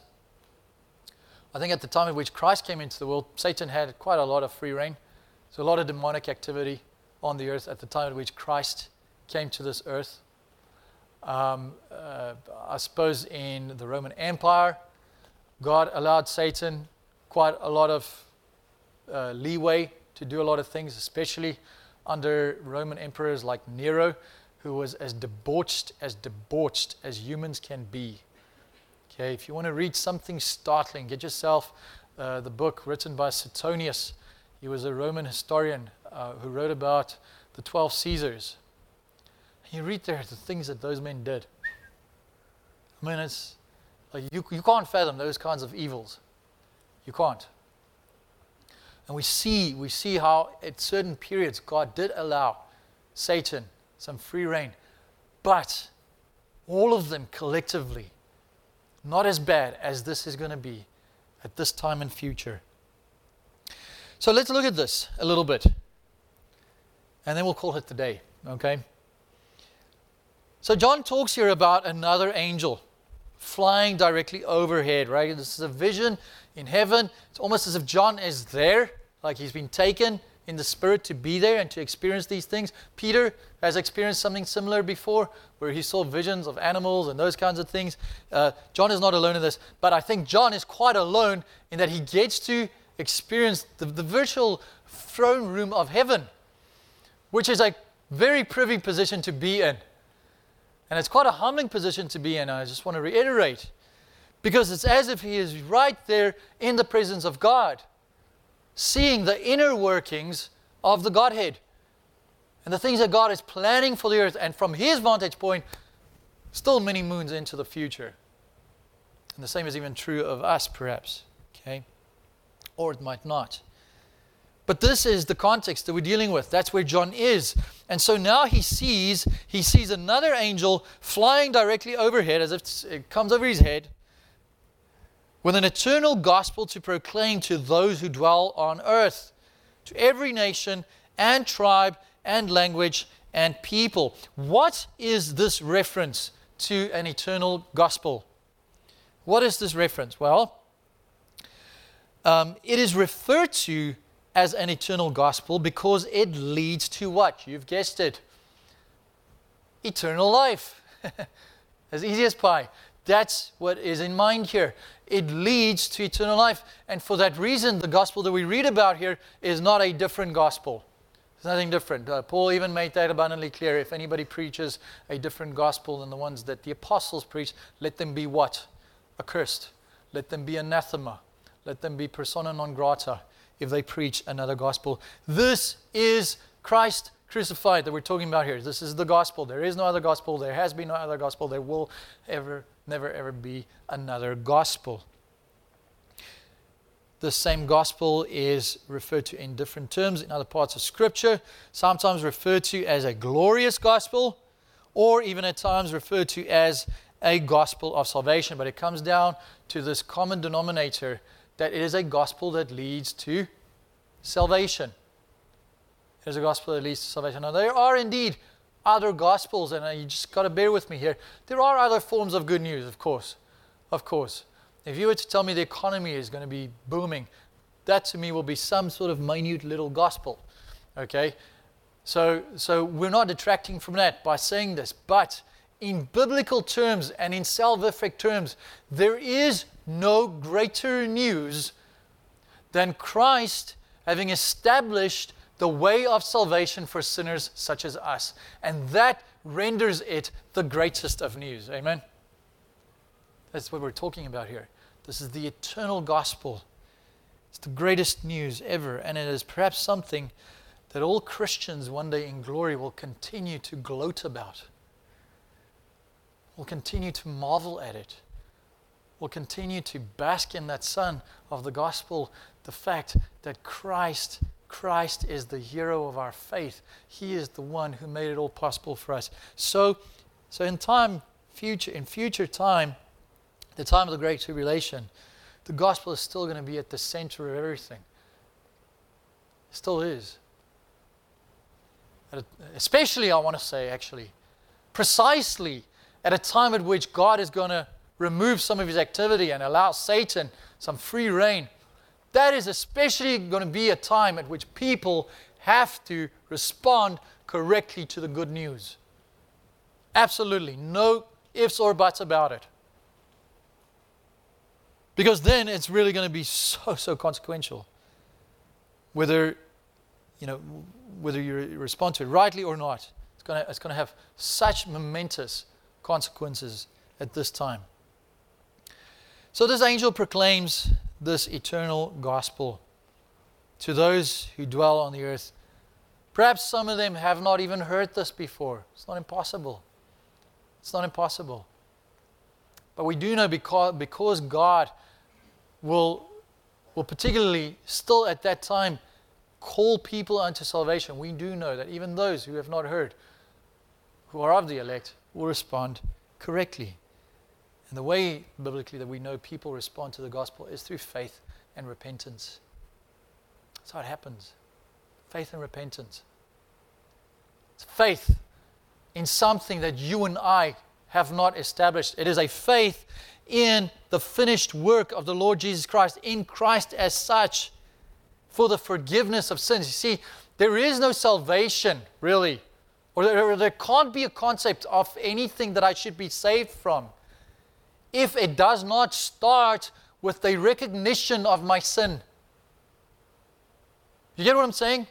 I think at the time in which Christ came into the world, Satan had quite a lot of free reign. So a lot of demonic activity on the earth at the time at which Christ came to this earth. I suppose in the Roman Empire, God allowed Satan quite a lot of leeway to do a lot of things, especially under Roman emperors like Nero, who was as debauched as humans can be. Okay, if you want to read something startling, get yourself the book written by Suetonius. He was a Roman historian who wrote about the 12 Caesars. And you read there the things that those men did. I mean, it's like you can't fathom those kinds of evils. You can't. And we see how at certain periods God did allow Satan some free reign, but all of them collectively not as bad as this is going to be at this time in future. So let's look at this a little bit, and then we'll call it the day, okay? So John talks here about another angel flying directly overhead, right? This is a vision in heaven. It's almost as if John is there, like he's been taken in the Spirit to be there and to experience these things. Peter has experienced something similar before, where he saw visions of animals and those kinds of things. John is not alone in this, but I think John is quite alone in that he gets to experience the virtual throne room of heaven, which is a very privy position to be in. And it's quite a humbling position to be in, I just want to reiterate, because it's as if he is right there in the presence of God, seeing the inner workings of the Godhead and the things that God is planning for the earth, and from his vantage point, still many moons into the future. And the same is even true of us, perhaps, okay? Or it might not. But this is the context that we're dealing with. That's where John is. And so now he sees another angel flying directly overhead, as if it comes over his head, with an eternal gospel to proclaim to those who dwell on earth, to every nation and tribe and language and people. What is this reference to an eternal gospel? What is this reference? Well, it is referred to as an eternal gospel because it leads to what? You've guessed it. Eternal life. As easy as pie. That's what is in mind here. It leads to eternal life. And for that reason, the gospel that we read about here is not a different gospel There's nothing different. Paul even made that abundantly clear. If anybody preaches a different gospel than the ones that the apostles preach, let them be what? Accursed. Let them be anathema. Let them be persona non grata if they preach another gospel. This is Christ crucified that we're talking about here. This is the gospel. There is no other gospel. There has been no other gospel. There will never ever be another gospel. The same gospel is referred to in different terms in other parts of Scripture, sometimes referred to as a glorious gospel, or even at times referred to as a gospel of salvation. But it comes down to this common denominator that it is a gospel that leads to salvation. It is a gospel that leads to salvation. Now, there are indeed other gospels, and you just got to bear with me here. There are other forms of good news, of course. Of course. If you were to tell me the economy is going to be booming, that to me will be some sort of minute little gospel. Okay? So we're not detracting from that by saying this, but in biblical terms and in salvific terms, there is no greater news than Christ having established the way of salvation for sinners such as us. And that renders it the greatest of news. Amen? That's what we're talking about here. This is the eternal gospel. It's the greatest news ever. And it is perhaps something that all Christians one day in glory will continue to gloat about. Will continue to marvel at it. Will continue to bask in that sun of the gospel. The fact that Christ is the hero of our faith. He is the one who made it all possible for us. So in future time, the time of the Great Tribulation, the gospel is still going to be at the center of everything. It still is. Especially, I want to say, actually, precisely at a time at which God is going to remove some of his activity and allow Satan some free reign. That is especially going to be a time at which people have to respond correctly to the good news. Absolutely. No ifs or buts about it. Because then it's really going to be so consequential. Whether you respond to it rightly or not, it's going to have such momentous consequences at this time. So this angel proclaims this eternal gospel to those who dwell on the earth. Perhaps some of them have not even heard this before. It's not impossible. It's not impossible. But we do know because God will particularly still at that time call people unto salvation, we do know that even those who have not heard, who are of the elect, will respond correctly. And the way biblically that we know people respond to the gospel is through faith and repentance. That's how it happens. Faith and repentance. It's faith in something that you and I have not established. It is a faith in the finished work of the Lord Jesus Christ, in Christ as such, for the forgiveness of sins. You see, there is no salvation, really, or there can't be a concept of anything that I should be saved from if it does not start with the recognition of my sin. You get what I'm saying?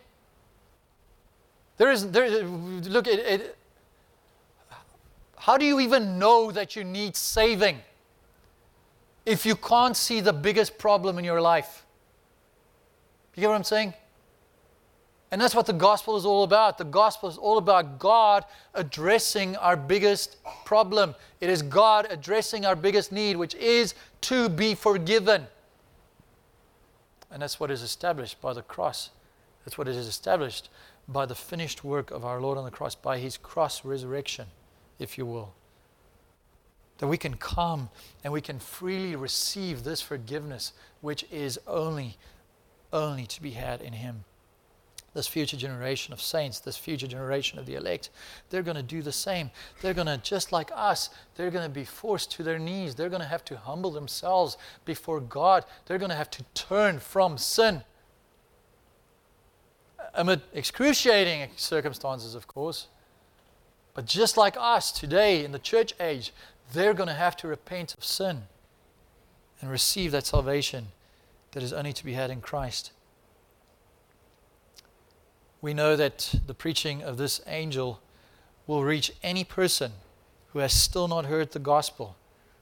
How do you even know that you need saving if you can't see the biggest problem in your life? You get what I'm saying? And that's what the gospel is all about. The gospel is all about God addressing our biggest problem. It is God addressing our biggest need, which is to be forgiven. And that's what is established by the cross. That's what is established by the finished work of our Lord on the cross, by his cross resurrection, if you will. That we can come and we can freely receive this forgiveness, which is only to be had in him. This future generation of saints, this future generation of the elect, they're going to do the same. They're going to, just like us, they're going to be forced to their knees. They're going to have to humble themselves before God. They're going to have to turn from sin. Amid excruciating circumstances, of course. But just like us today in the church age, they're going to have to repent of sin and receive that salvation that is only to be had in Christ. we know that the preaching of this angel will reach any person who has still not heard the gospel.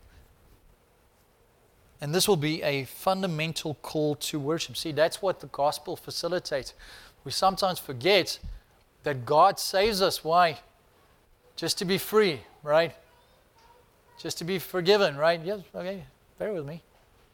And this will be a fundamental call to worship. See, that's what the gospel facilitates. We sometimes forget that God saves us. Why? Just to be free, right? Just to be forgiven, right? Yes, okay, bear with me.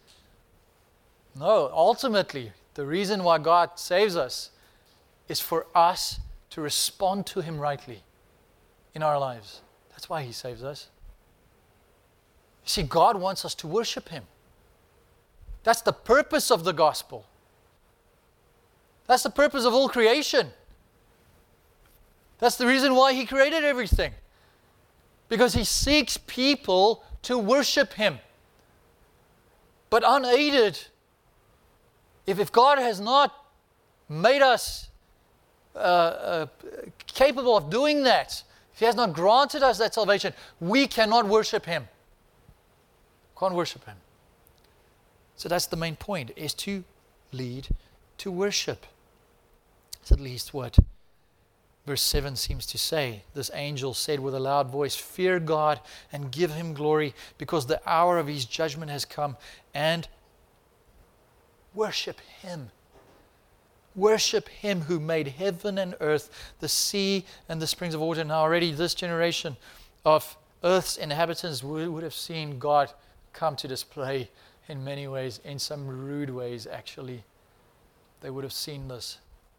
No, ultimately, the reason why God saves us is for us to respond to Him rightly in our lives. That's why He saves us. See, God wants us to worship Him. That's the purpose of the gospel. That's the purpose of all creation. That's the reason why He created everything. Because He seeks people to worship Him. But unaided, if God has not made us capable of doing that, if He has not granted us that salvation, we cannot worship Him. Can't worship Him. So that's the main point, is to lead to worship. That's at least what verse 7 seems to say. This angel said with a loud voice, "Fear God and give Him glory, because the hour of His judgment has come, and worship Him." Worship Him who made heaven and earth, the sea and the springs of water. Now already this generation of earth's inhabitants would have seen God come to display in many ways, in some rude ways actually. They would have seen this.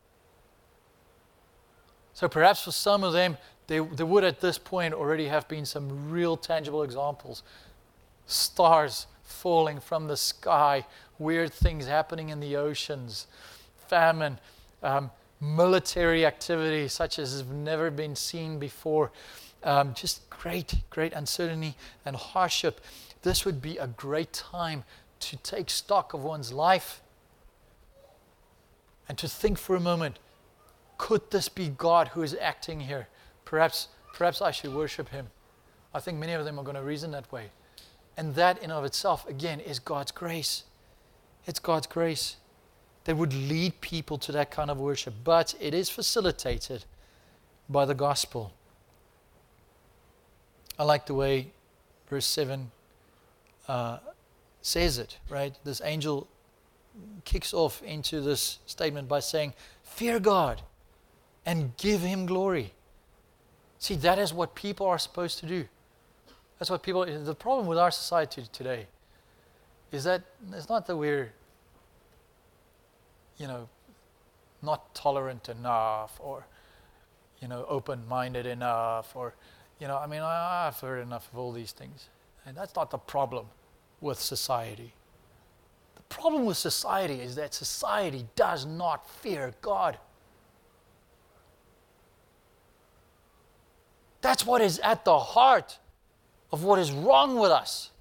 So perhaps for some of them, there would at this point already have been some real tangible examples. Stars falling from the sky, weird things happening in the oceans, famine, military activity such as has never been seen before, just great uncertainty and hardship. This would be a great time to take stock of one's life and to think for a moment, could this be God who is acting here? Perhaps I should worship Him. I think many of them are going to reason that way. And that in and of itself, again, is God's grace. It's God's grace that would lead people to that kind of worship. But it is facilitated by the gospel. I like the way verse 7 says it, right? This angel kicks off into this statement by saying, "Fear God and give Him glory." See, that is what people are supposed to do. That's what people. The problem with our society today is that it's not that we're, not tolerant enough, or, open-minded enough, or, I've heard enough of all these things. And that's not the problem with society. The problem with society is that society does not fear God. That's what is at the heart of what is wrong with us.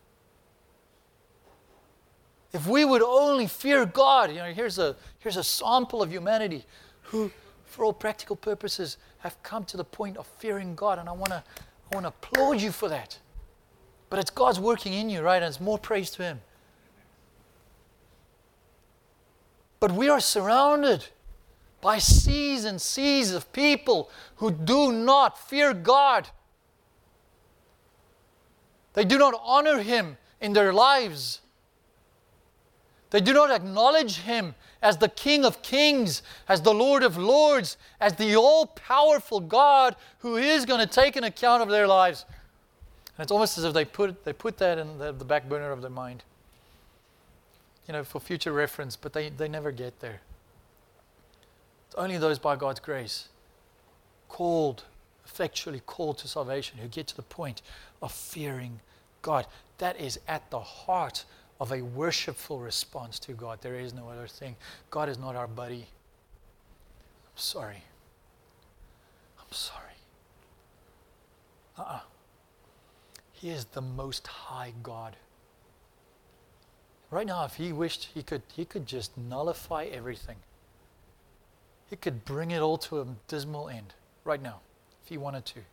If we would only fear God, here's a sample of humanity who, for all practical purposes, have come to the point of fearing God, and I want to applaud you for that. But it's God's working in you, right? And it's more praise to Him. But we are surrounded by seas and seas of people who do not fear God. They do not honor Him in their lives. They do not acknowledge Him as the King of Kings, as the Lord of Lords, as the all-powerful God who is going to take an account of their lives. And it's almost as if they put that in the back burner of their mind, for future reference, but they never get there. It's only those by God's grace, effectually called to salvation, who get to the point of fearing God. That is at the heart of a worshipful response to God. There is no other thing. God is not our buddy. I'm sorry. He is the Most High God. Right now, if He wished, He could just nullify everything. He could bring it all to a dismal end right now, if He wanted to.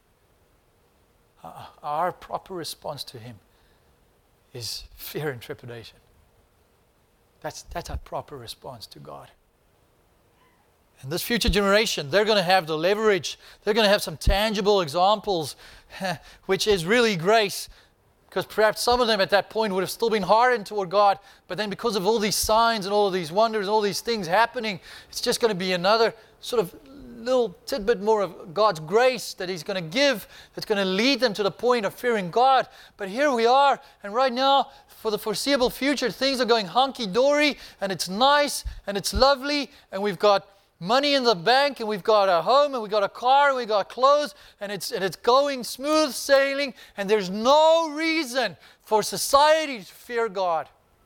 Our proper response to Him is fear and trepidation. That's our proper response to God. And this future generation, they're going to have the leverage. They're going to have some tangible examples, which is really grace. Because perhaps some of them at that point would have still been hardened toward God. But then because of all these signs and all of these wonders, all these things happening, it's just going to be another sort of little tidbit more of God's grace that He's going to give, that's going to lead them to the point of fearing God. But here we are, and right now, for the foreseeable future, things are going hunky-dory, and it's nice, and it's lovely, and we've got money in the bank, and we've got a home, and we've got a car, and we've got clothes, and it's going smooth sailing, and there's no reason for society to fear God.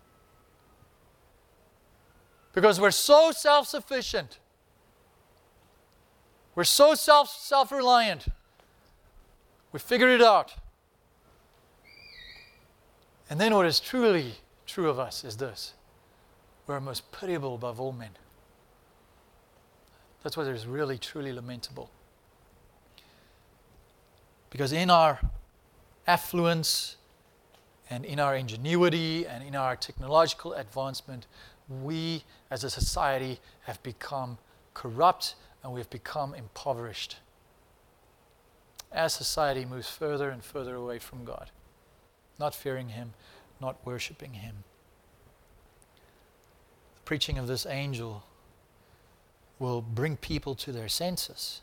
Because we're so self-sufficient. We're so self-reliant. We figured it out. And then what is truly true of us is this. We're most pitiable above all men. That's what is really, truly lamentable. Because in our affluence and in our ingenuity and in our technological advancement, we as a society have become corrupt and we've become impoverished. As society moves further and further away from God, not fearing Him, not worshiping Him. The preaching of this angel will bring people to their senses.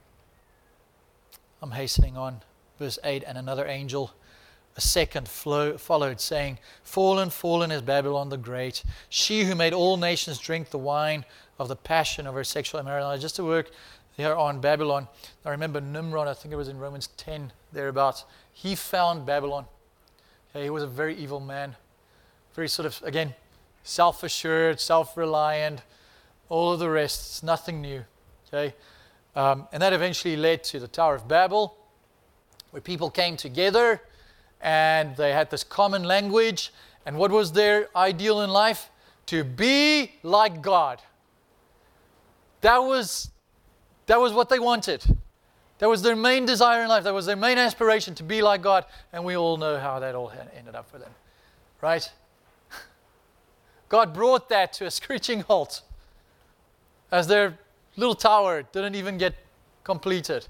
I'm hastening on. Verse 8, and another angel, a second followed, saying, Fallen, fallen is Babylon the Great, she who made all nations drink the wine of the passion of her sexual immorality. Just to work here on Babylon, I remember Nimrod, I think it was in Romans 10, thereabouts. He found Babylon. Okay, he was a very evil man. Very sort of, again, self-assured, self-reliant, all of the rest. It's nothing new. Okay, and that eventually led to the Tower of Babel, where people came together and they had this common language. And what was their ideal in life? To be like God. That was what they wanted. That was their main desire in life. That was their main aspiration, to be like God. And we all know how that all ended up for them. Right? God brought that to a screeching halt as their little tower didn't even get completed.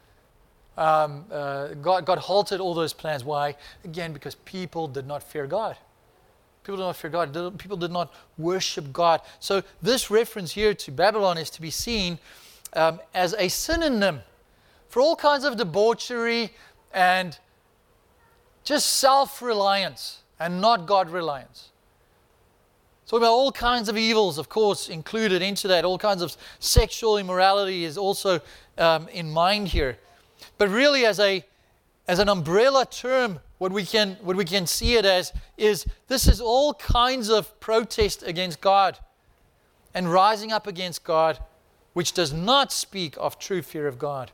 God halted all those plans. Why? Again, because people did not fear God. People did not fear God. People did not worship God. So this reference here to Babylon is to be seen as a synonym for all kinds of debauchery and just self-reliance and not God-reliance. So about all kinds of evils, of course, included into that. All kinds of sexual immorality is also in mind here. But really, as an umbrella term, what we can see it as is this is all kinds of protest against God and rising up against God, which does not speak of true fear of God.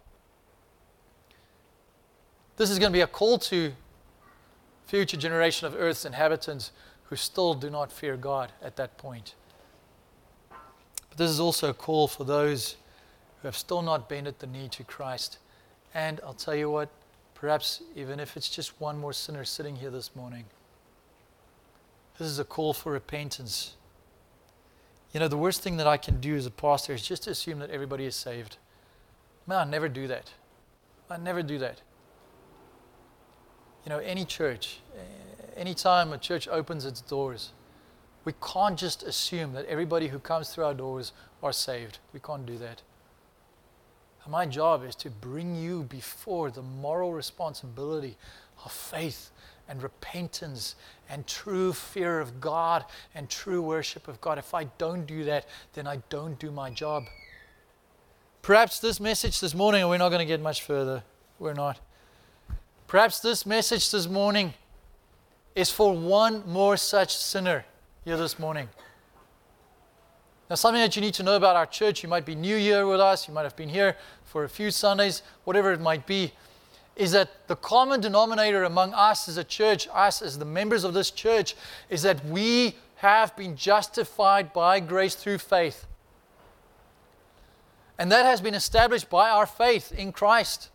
This is going to be a call to future generation of Earth's inhabitants who still do not fear God at that point. But this is also a call for those who have still not bended the knee to Christ. And I'll tell you what, perhaps even if it's just one more sinner sitting here this morning, this is a call for repentance. You know, the worst thing that I can do as a pastor is just to assume that everybody is saved. Man, I never do that. I never do that. You know, any church, anytime a church opens its doors, we can't just assume that everybody who comes through our doors are saved. We can't do that. And my job is to bring you before the moral responsibility of faith and repentance and true fear of God and true worship of God. If I don't do that, then I don't do my job. Perhaps this message this morning, and we're not going to get much further. We're not. Perhaps this message this morning is for one more such sinner here this morning. Now, something that you need to know about our church, you might be new here with us, you might have been here for a few Sundays, whatever it might be, is that the common denominator among us as a church, us as the members of this church, is that we have been justified by grace through faith. And that has been established by our faith in Christ.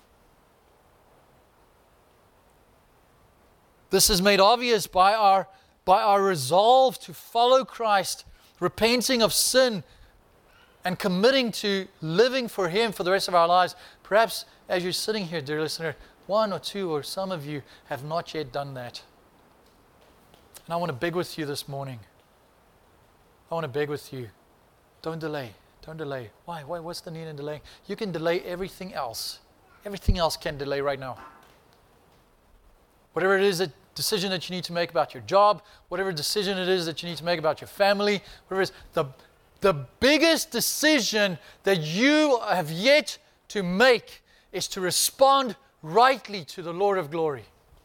This is made obvious by our resolve to follow Christ, repenting of sin and committing to living for Him for the rest of our lives. Perhaps as you're sitting here, dear listener, one or two or some of you have not yet done that. And I want to beg with you this morning. I want to beg with you. Don't delay. Don't delay. Why? What's the need in delaying? You can delay everything else. Everything else can delay right now. Whatever it is, a decision that you need to make about your job, whatever decision it is that you need to make about your family, whatever it is, the biggest decision that you have yet to make is to respond rightly to the Lord of glory.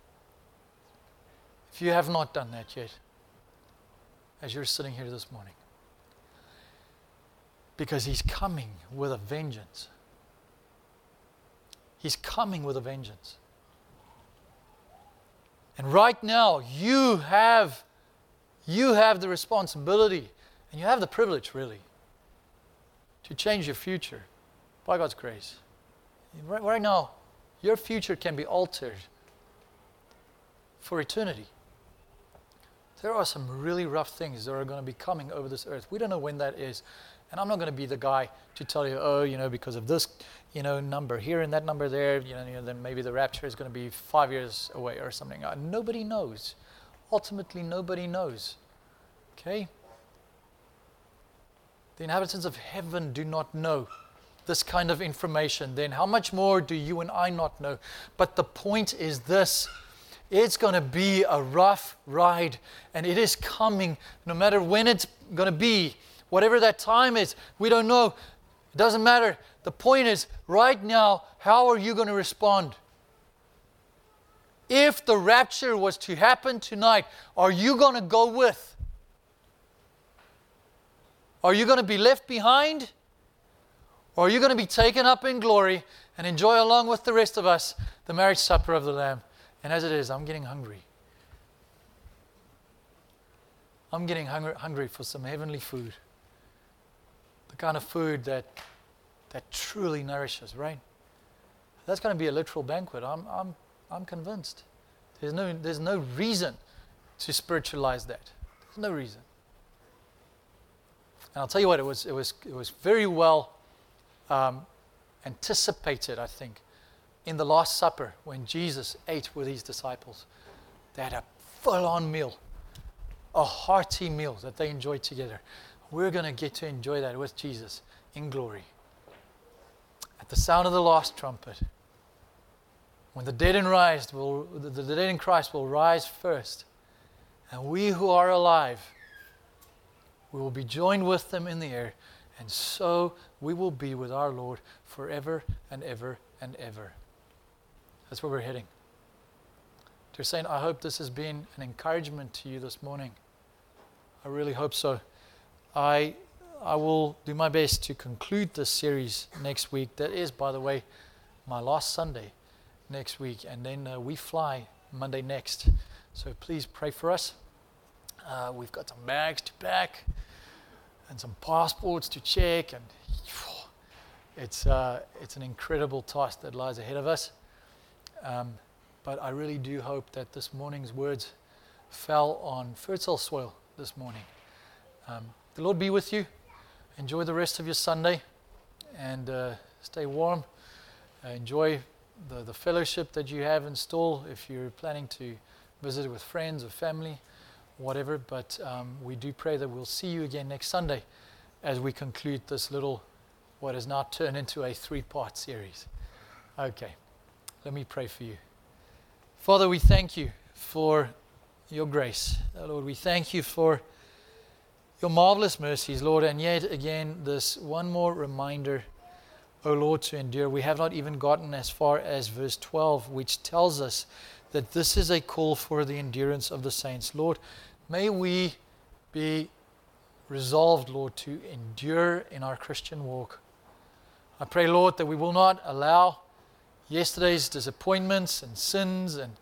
If you have not done that yet, as you're sitting here this morning, because He's coming with a vengeance. He's coming with a vengeance. And right now, you have the responsibility, and you have the privilege, really, to change your future by God's grace. Right now, your future can be altered for eternity. There are some really rough things that are going to be coming over this earth. We don't know when that is. And I'm not going to be the guy to tell you, because of this, number here and that number there, then maybe the rapture is going to be 5 years away or something. Nobody knows. Ultimately, nobody knows. Okay? The inhabitants of heaven do not know this kind of information. Then how much more do you and I not know? But the point is this. It's going to be a rough ride, and it is coming no matter when it's going to be. Whatever that time is, we don't know. It doesn't matter. The point is, right now, how are you going to respond? If the rapture was to happen tonight, are you going to go with? Are you going to be left behind? Or are you going to be taken up in glory and enjoy along with the rest of us the marriage supper of the Lamb? And as it is, I'm getting hungry. I'm getting hungry for some heavenly food. The kind of food that truly nourishes, right? That's going to be a literal banquet. I'm convinced. There's no reason to spiritualize that. There's no reason. And I'll tell you what, it was very well anticipated, I think, in the Last Supper when Jesus ate with His disciples. They had a full-on meal, a hearty meal that they enjoyed together. We're going to get to enjoy that with Jesus in glory. At the sound of the last trumpet, when the dead in Christ will rise first, and we who are alive, we will be joined with them in the air, and so we will be with our Lord forever and ever and ever. That's where we're heading. Dear Saint, I hope this has been an encouragement to you this morning. I really hope so. I will do my best to conclude this series next week. That is, by the way, my last Sunday next week. And then we fly Monday next. So please pray for us. We've got some bags to pack and some passports to check. And it's an incredible task that lies ahead of us. But I really do hope that this morning's words fell on fertile soil this morning. The Lord be with you. Enjoy the rest of your Sunday and stay warm. Enjoy the fellowship that you have in store if you're planning to visit with friends or family, whatever. But we do pray that we'll see you again next Sunday as we conclude this little, what has now turned into a 3-part series. Okay, let me pray for you. Father, we thank you for your grace. Lord, we thank you for your marvelous mercies, Lord, and yet again this one more reminder, O Lord, to endure. We have not even gotten as far as verse 12, which tells us that this is a call for the endurance of the saints. Lord, may we be resolved, Lord, to endure in our Christian walk. I pray, Lord, that we will not allow yesterday's disappointments and sins and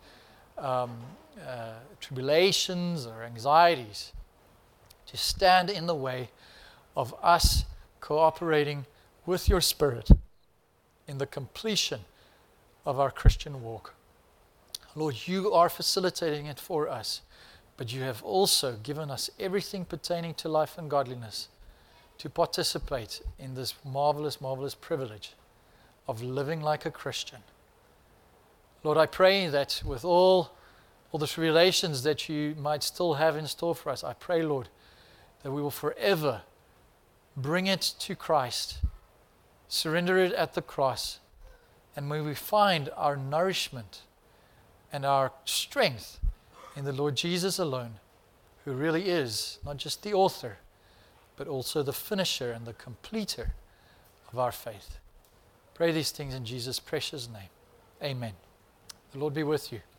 tribulations or anxieties to stand in the way of us cooperating with your Spirit in the completion of our Christian walk. Lord, you are facilitating it for us, but you have also given us everything pertaining to life and godliness to participate in this marvelous, marvelous privilege of living like a Christian. Lord, I pray that with all the tribulations that you might still have in store for us, I pray, Lord, that we will forever bring it to Christ, surrender it at the cross, and may we find our nourishment and our strength in the Lord Jesus alone, who really is not just the author, but also the finisher and the completer of our faith. Pray these things in Jesus' precious name. Amen. The Lord be with you.